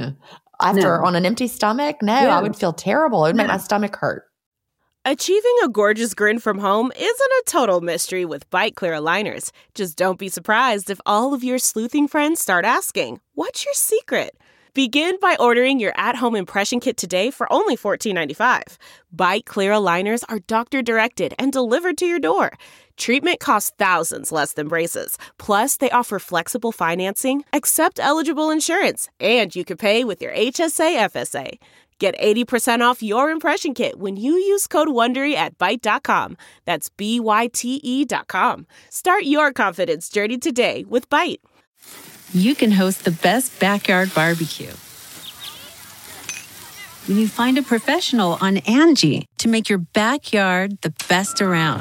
S1: on an empty stomach, I would feel terrible. It would make my stomach hurt.
S3: Achieving a gorgeous grin from home isn't a total mystery with Bite Clear aligners. Just don't be surprised if all of your sleuthing friends start asking, "What's your secret?" Begin by ordering your at-home impression kit today for only $14.95. Bite Clear aligners are doctor-directed and delivered to your door. Treatment costs thousands less than braces. Plus, they offer flexible financing, accept eligible insurance, and you can pay with your HSA FSA. Get 80% off your impression kit when you use code WONDERY at Byte.com. That's BYTE.com. Start your confidence journey today with Byte.
S4: You can host the best backyard barbecue when you find a professional on Angie to make your backyard the best around.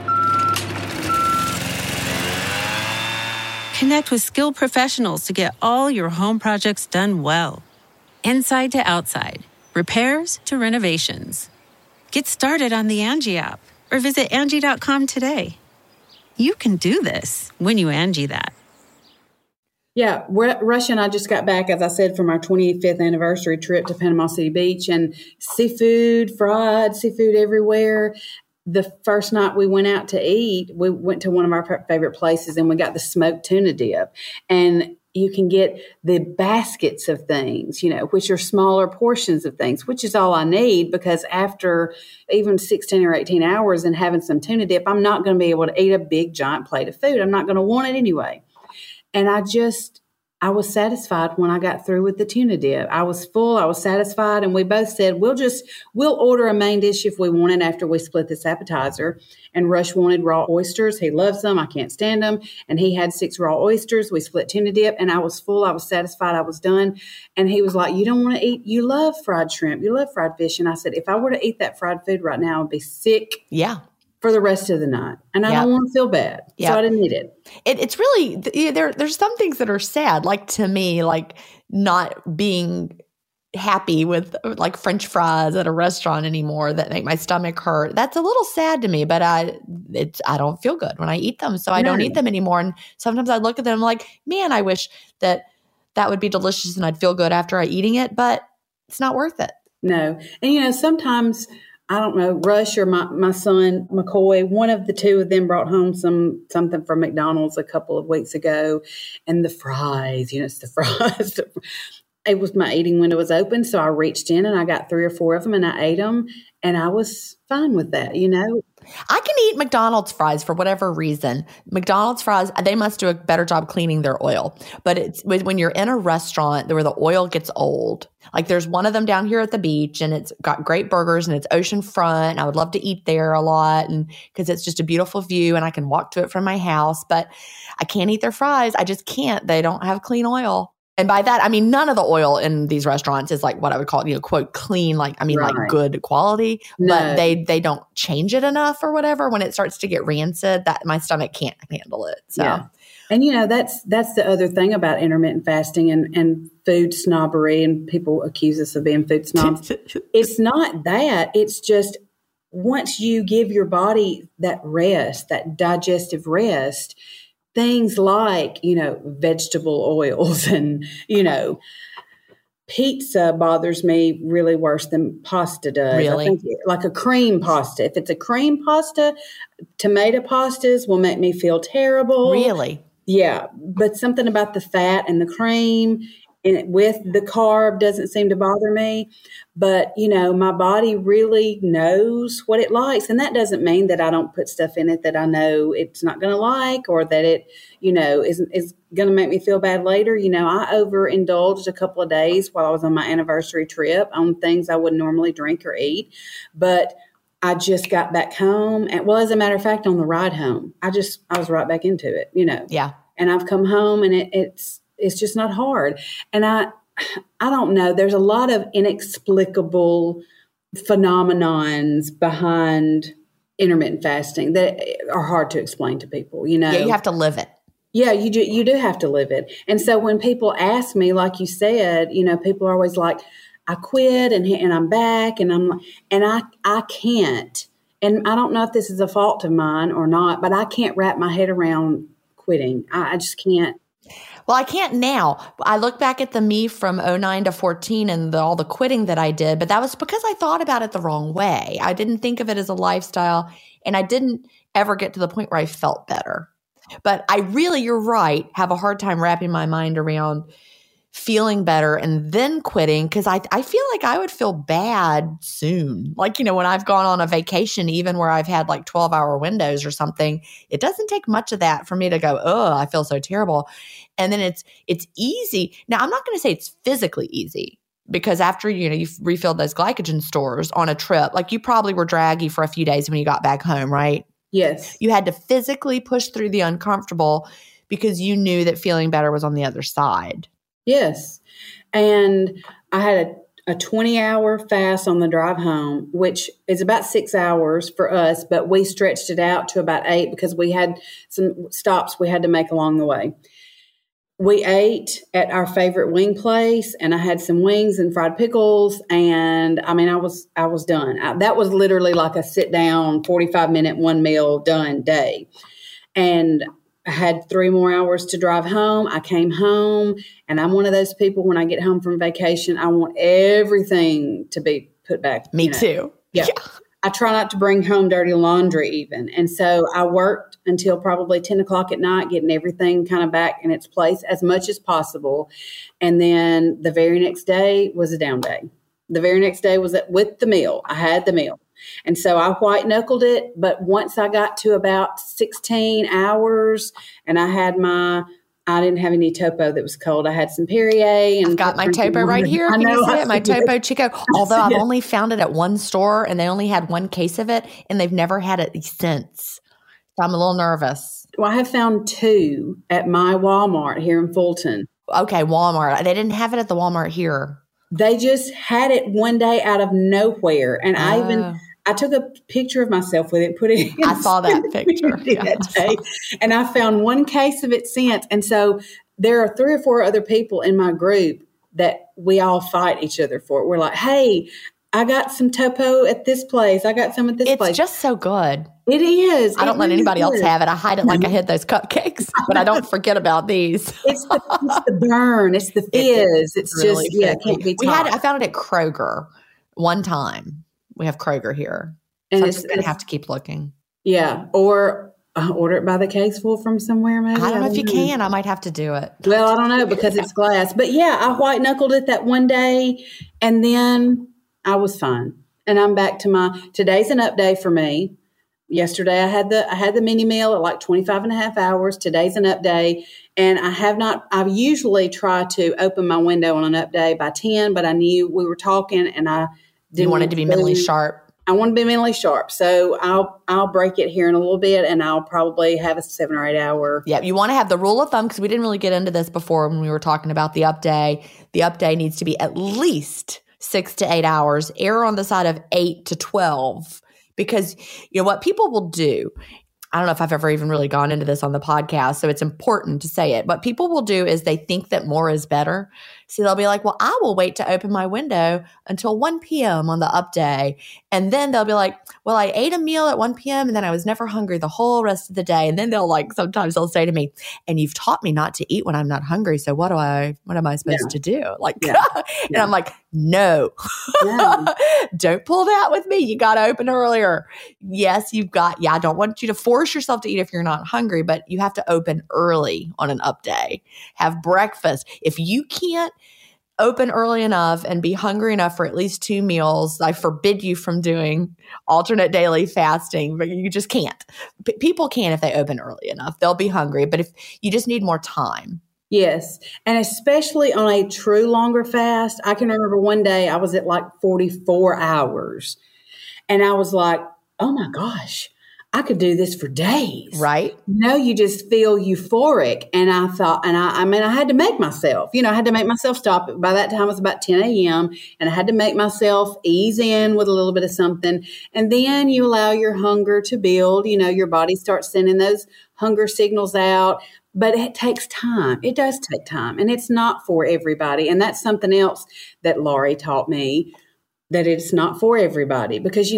S4: Connect with skilled professionals to get all your home projects done well. Inside to outside, repairs to renovations. Get started on the Angie app or visit Angie.com today. You can do this when you Angie that.
S2: Yeah, Russia and I just got back, as I said, from our 25th anniversary trip to Panama City Beach, and fried seafood everywhere. The first night we went out to eat, we went to one of our favorite places, and we got the smoked tuna dip. And you can get the baskets of things, which are smaller portions of things, which is all I need, because after even 16 or 18 hours and having some tuna dip, I'm not going to be able to eat a big giant plate of food. I'm not going to want it anyway. And I was satisfied when I got through with the tuna dip. I was full. I was satisfied. And we both said, we'll order a main dish if we want it after we split this appetizer. And Rush wanted raw oysters. He loves them. I can't stand them. And he had 6 raw oysters. We split tuna dip, and I was full. I was satisfied. I was done. And he was like, you don't want to eat, you love fried shrimp. You love fried fish. And I said, if I were to eat that fried food right now, I'd be sick.
S1: Yeah.
S2: For the rest of the night. And I don't want to feel bad. So I didn't eat it.
S1: It's really, there's some things that are sad, like to me, like not being happy with like French fries at a restaurant anymore that make my stomach hurt. That's a little sad to me, but I don't feel good when I eat them. So I don't eat them anymore. And sometimes I look at them like, man, I wish that would be delicious and I'd feel good after eating it, but it's not worth it.
S2: No. And sometimes, I don't know, Rush or my son, McCoy, one of the two of them brought home something from McDonald's a couple of weeks ago. And the fries, it's the fries. It was, my eating window was open. So I reached in and I got 3 or 4 of them and I ate them. And I was fine with that,
S1: I can eat McDonald's fries for whatever reason. McDonald's fries, they must do a better job cleaning their oil. But it's when you're in a restaurant where the oil gets old. Like there's one of them down here at the beach, and it's got great burgers, and it's oceanfront. I would love to eat there a lot, and because it's just a beautiful view, and I can walk to it from my house. But I can't eat their fries. I just can't. They don't have clean oil. And by that, I mean, none of the oil in these restaurants is like what I would call, quote, clean, like good quality, but they don't change it enough or whatever. When it starts to get rancid, that my stomach can't handle it. So,
S2: yeah. And, that's the other thing about intermittent fasting and food snobbery, and people accuse us of being food snobs. It's not that. It's just once you give your body that rest, that digestive rest, things like, vegetable oils and, pizza bothers me really worse than pasta does.
S1: Really?
S2: I think like a cream pasta. If it's a cream pasta, tomato pastas will make me feel terrible.
S1: Really?
S2: Yeah. But something about the fat and the cream and with the carb doesn't seem to bother me. But, my body really knows what it likes. And that doesn't mean that I don't put stuff in it that I know it's not going to like, or that it, is going to make me feel bad later. I overindulged a couple of days while I was on my anniversary trip on things I wouldn't normally drink or eat. But I just got back home. And as a matter of fact, on the ride home, I was right back into it,
S1: Yeah.
S2: And I've come home, and it's just not hard. And I don't know. There's a lot of inexplicable phenomenons behind intermittent fasting that are hard to explain to people,
S1: Yeah, you have to live it.
S2: Yeah, you do have to live it. And so when people ask me, like you said, people are always like, I quit and I'm back, and I can't. And I don't know if this is a fault of mine or not, but I can't wrap my head around quitting. I just can't.
S1: Well, I can't now. I look back at the me from 2009 to 14 and all the quitting that I did, but that was because I thought about it the wrong way. I didn't think of it as a lifestyle, and I didn't ever get to the point where I felt better. But I really, you're right, have a hard time wrapping my mind around feeling better and then quitting, because I feel like I would feel bad soon. Like, when I've gone on a vacation, even where I've had like 12-hour windows or something, it doesn't take much of that for me to go, oh, I feel so terrible. And then it's easy. Now, I'm not going to say it's physically easy, because after, you've refilled those glycogen stores on a trip, like you probably were draggy for a few days when you got back home, right?
S2: Yes.
S1: You had to physically push through the uncomfortable because you knew that feeling better was on the other side.
S2: Yes. And I had a 20-hour fast on the drive home, which is about 6 hours for us, but we stretched it out to about 8 because we had some stops we had to make along the way. We ate at our favorite wing place, and I had some wings and fried pickles, and I was done. That was literally like a sit down 45-minute one meal done day. And I had 3 more hours to drive home. I came home, and I'm one of those people, when I get home from vacation, I want everything to be put back.
S1: Me too.
S2: Yeah. I try not to bring home dirty laundry even. And so I worked until probably 10 o'clock at night, getting everything kind of back in its place as much as possible. And then the very next day was a down day. The very next day was with the meal. I had the meal. And so I white knuckled it. But once I got to about 16 hours and I didn't have any Topo that was cold. I had some Perrier. And
S1: I've got my Topo right here. Can you see it? My Topo Chico. Although I've only found it at one store, and they only had one case of it, and they've never had it since. So I'm a little nervous.
S2: Well, I have found 2 at my Walmart here in Fulton.
S1: Okay, Walmart. They didn't have it at the Walmart here.
S2: They just had it one day out of nowhere. And I took a picture of myself with it, put it in.
S1: I saw that picture.
S2: And I found one case of it since. And so there are 3 or 4 other people in my group that we all fight each other for. We're like, hey, I got some Topo at this place. I got some at this place.
S1: It's just so good.
S2: It is.
S1: I don't let anybody else have it. I hide it like I hid those cupcakes, but I don't forget about these.
S2: It's the burn. It's the fizz. It's
S1: really
S2: just, it can't be taught.
S1: I found it at Kroger one time. We have Kroger here.
S2: And
S1: so I'm just going to have to keep looking.
S2: Yeah. Or order it by the caseful from somewhere, maybe.
S1: I don't know if you can. I might have to do it.
S2: Well, I don't know because it's glass. But yeah, I white knuckled it that one day, and then I was fine. And I'm back to today's an up day for me. Yesterday I had the mini meal at like 25 and a half hours. Today's an up day. And I usually try to open my window on an up day by 10, but I knew we were talking and I didn't.
S1: You wanted to be mentally sharp.
S2: I want to be mentally sharp. So I'll break it here in a little bit and I'll probably have a 7 or 8 hour.
S1: Yeah. You want to have the rule of thumb, because we didn't really get into this before when we were talking about the up day. The up day needs to be at least 6 to 8 hours, err on the side of 8 to 12. Because what people will do, I don't know if I've ever even really gone into this on the podcast, so it's important to say it. What people will do is they think that more is better. So they'll be like, well, I will wait to open my window until 1 p.m. on the up day. And then they'll be like, well, I ate a meal at 1 p.m. and then I was never hungry the whole rest of the day. And then sometimes they'll say to me, and you've taught me not to eat when I'm not hungry. So what am I supposed to do? And I'm like, no, don't pull that with me. You got to open earlier. Yes, I don't want you to force yourself to eat if you're not hungry, but you have to open early on an up day. Have breakfast. If you can't open early enough and be hungry enough for at least 2 meals, I forbid you from doing alternate daily fasting, but you just can't. People can if they open early enough. They'll be hungry, but if you just need more time.
S2: Yes. And especially on a true longer fast, I can remember one day I was at like 44 hours and I was like, oh my gosh, I could do this for days.
S1: Right.
S2: You just feel euphoric. And I thought, I had to make myself, stop. By that time it was about 10 a.m. and I had to make myself ease in with a little bit of something. And then you allow your hunger to build, your body starts sending those hunger signals out. But it takes time. It does take time. And it's not for everybody. And that's something else that Laurie taught me, that it's not for everybody. Because,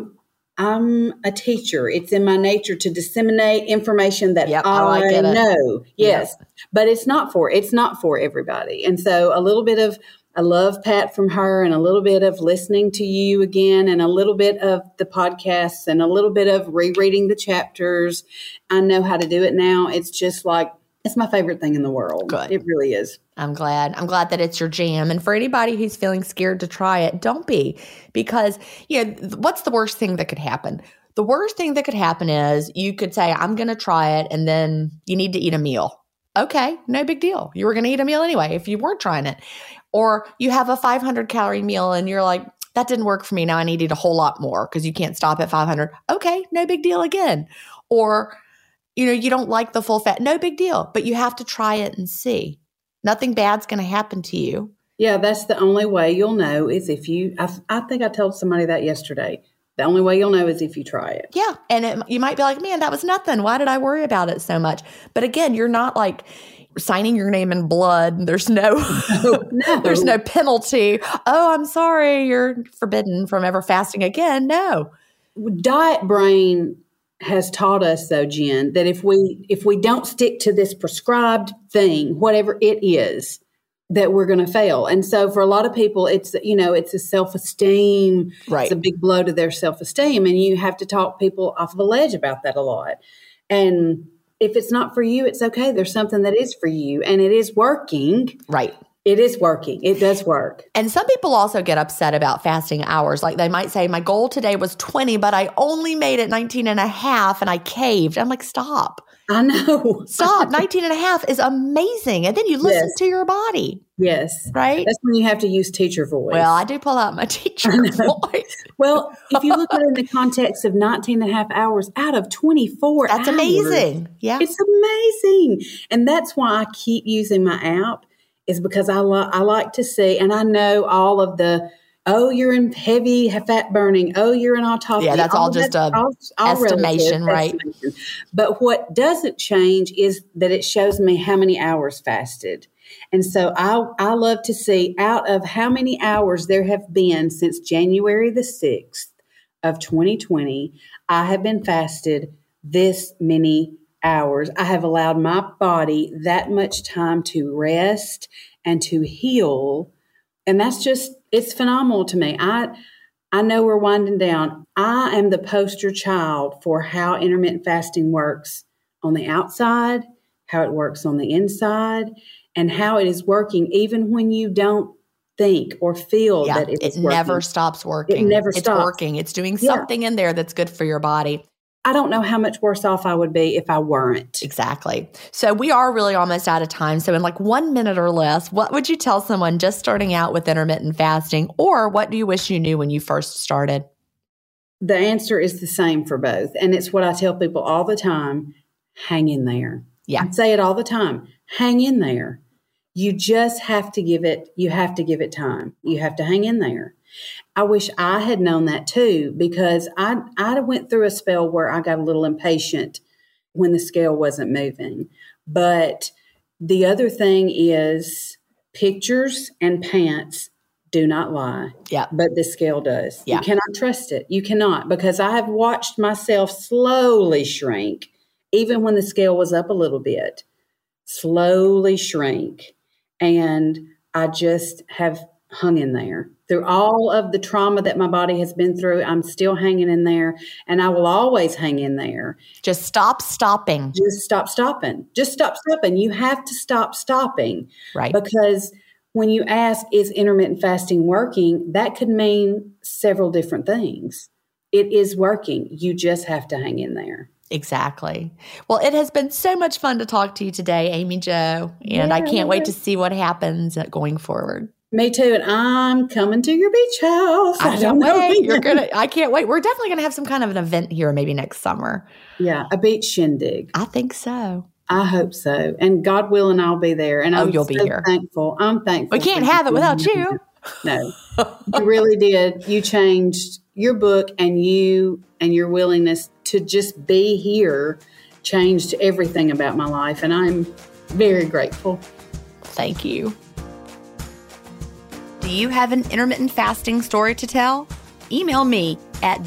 S2: I'm a teacher. It's in my nature to disseminate information that I know. Yes. Yep. But it's not for everybody. And so a little bit of a love pat from her and a little bit of listening to you again and a little bit of the podcasts and a little bit of rereading the chapters. I know how to do it now. It's just like, it's my favorite thing in the world.
S1: Good.
S2: It really is.
S1: I'm glad that it's your jam. And for anybody who's feeling scared to try it, don't be. Because, what's the worst thing that could happen? The worst thing that could happen is you could say, I'm going to try it, and then you need to eat a meal. Okay, no big deal. You were going to eat a meal anyway if you weren't trying it. Or you have a 500-calorie meal and you're like, that didn't work for me. Now I need to eat a whole lot more because you can't stop at 500. Okay, no big deal again. Or, you don't like the full fat. No big deal. But you have to try it and see. Nothing bad's going to happen to you.
S2: Yeah, that's the only way you'll know is if you – I think I told somebody that yesterday. The only way you'll know is if you try it.
S1: Yeah, and you might be like, man, that was nothing. Why did I worry about it so much? But again, you're not like – signing your name in blood. There's no there's no penalty. Oh, I'm sorry, you're forbidden from ever fasting again. No.
S2: Diet brain has taught us though, Jen, that if we don't stick to this prescribed thing, whatever it is, that we're going to fail. And so for a lot of people, it's a self-esteem. Right. It's a big blow to their self-esteem. And you have to talk people off of a ledge about that a lot. And if it's not for you, it's okay. There's something that is for you and it is working.
S1: Right.
S2: It is working. It does work.
S1: And some people also get upset about fasting hours. Like they might say, my goal today was 20, but I only made it 19 and a half and I caved. I'm like, stop.
S2: I know.
S1: Stop. 19 and a half is amazing. And then you listen to your body.
S2: Yes.
S1: Right?
S2: That's when you have to use teacher voice.
S1: Well, I do pull out my teacher voice.
S2: Well, if you look at it in the context of 19 and a half hours out of 24
S1: That's amazing. Yeah.
S2: It's amazing. And that's why I keep using my app is because I like to see, and I know all of the, oh, you're in heavy fat burning. Oh, you're in autophagy.
S1: Yeah, that's all just an estimation, right?
S2: Estimation. But what doesn't change is that it shows me how many hours fasted. And so I love to see out of how many hours there have been since January the 6th of 2020, I have been fasted this many hours. I have allowed my body that much time to rest and to heal. And that's just, it's phenomenal to me. I know we're winding down. I am the poster child for how intermittent fasting works on the outside, how it works on the inside, and how it is working even when you don't think or feel that it is working.
S1: It never stops working.
S2: It never stops.
S1: It's working. It's doing something in there that's good for your body.
S2: I don't know how much worse off I would be if I weren't.
S1: Exactly. So we are really almost out of time. So in like 1 minute or less, what would you tell someone just starting out with intermittent fasting, or what do you wish you knew when you first started?
S2: The answer is the same for both. And it's what I tell people all the time. Hang in there.
S1: Yeah.
S2: I say it all the time. Hang in there. You just have to give it time. You have to hang in there. I wish I had known that too, because I went through a spell where I got a little impatient when the scale wasn't moving. But the other thing is pictures and pants do not lie.
S1: Yeah.
S2: But the scale does.
S1: Yeah.
S2: You cannot trust it. You cannot, because I have watched myself slowly shrink, even when the scale was up a little bit, slowly shrink. And I just have hung in there. Through all of the trauma that my body has been through, I'm still hanging in there, and I will always hang in there.
S1: Just stop stopping.
S2: Just stop stopping. Just stop stopping. You have to stop stopping.
S1: Right.
S2: Because when you ask, is intermittent fasting working, that could mean several different things. It is working. You just have to hang in there.
S1: Exactly. Well, it has been so much fun to talk to you today, Amy Jo, and I can't wait to see what happens going forward.
S2: Me too, and I'm coming to your beach house.
S1: I can't wait. I can't wait. We're definitely gonna have some kind of an event here, maybe next summer.
S2: Yeah, a beach shindig.
S1: I think so.
S2: I hope so, and God willing, I'll be there. And I'm
S1: you'll be here.
S2: Thankful. I'm thankful.
S1: We can't have it without you.
S2: No, you really did. You changed your book, and your willingness to just be here changed everything about my life, and I'm very grateful.
S1: Thank you. Do you have an intermittent fasting story to tell? Email me at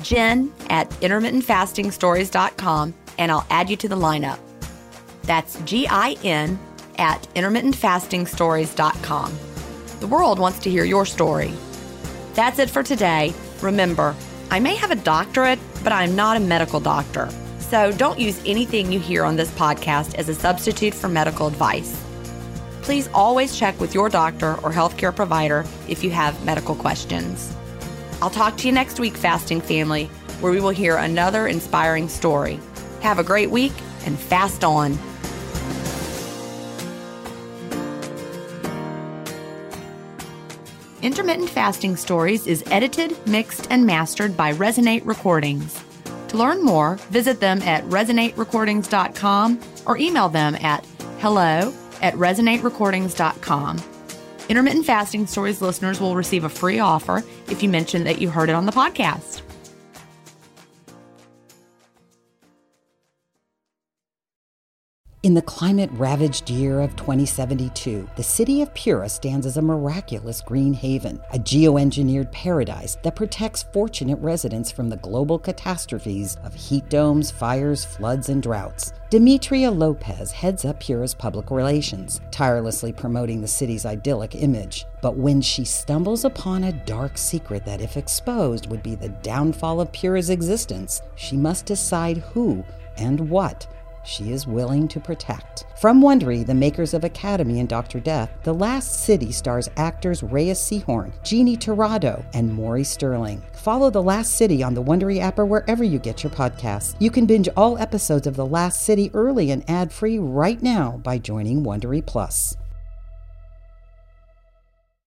S1: jen@intermittentfastingstories.com and I'll add you to the lineup. That's GIN@intermittentfastingstories.com. The world wants to hear your story. That's it for today. Remember, I may have a doctorate, but I'm not a medical doctor. So don't use anything you hear on this podcast as a substitute for medical advice. Please always check with your doctor or healthcare provider if you have medical questions. I'll talk to you next week, Fasting Family, where we will hear another inspiring story. Have a great week and fast on. Intermittent Fasting Stories is edited, mixed, and mastered by Resonate Recordings. To learn more, visit them at resonaterecordings.com or email them at hello@resonaterecordings.com. Intermittent Fasting Stories listeners will receive a free offer if you mention that you heard it on the podcast.
S5: In the climate-ravaged year of 2072, the city of Pura stands as a miraculous green haven, a geoengineered paradise that protects fortunate residents from the global catastrophes of heat domes, fires, floods, and droughts. Demetria Lopez heads up Pura's public relations, tirelessly promoting the city's idyllic image. But when she stumbles upon a dark secret that, if exposed, would be the downfall of Pura's existence, she must decide who and what she is willing to protect. From Wondery, the makers of Academy and Dr. Death, The Last City stars actors Reyes Sehorn, Jeannie Torrado, and Maury Sterling. Follow The Last City on the Wondery app or wherever you get your podcasts. You can binge all episodes of The Last City early and ad-free right now by joining Wondery Plus.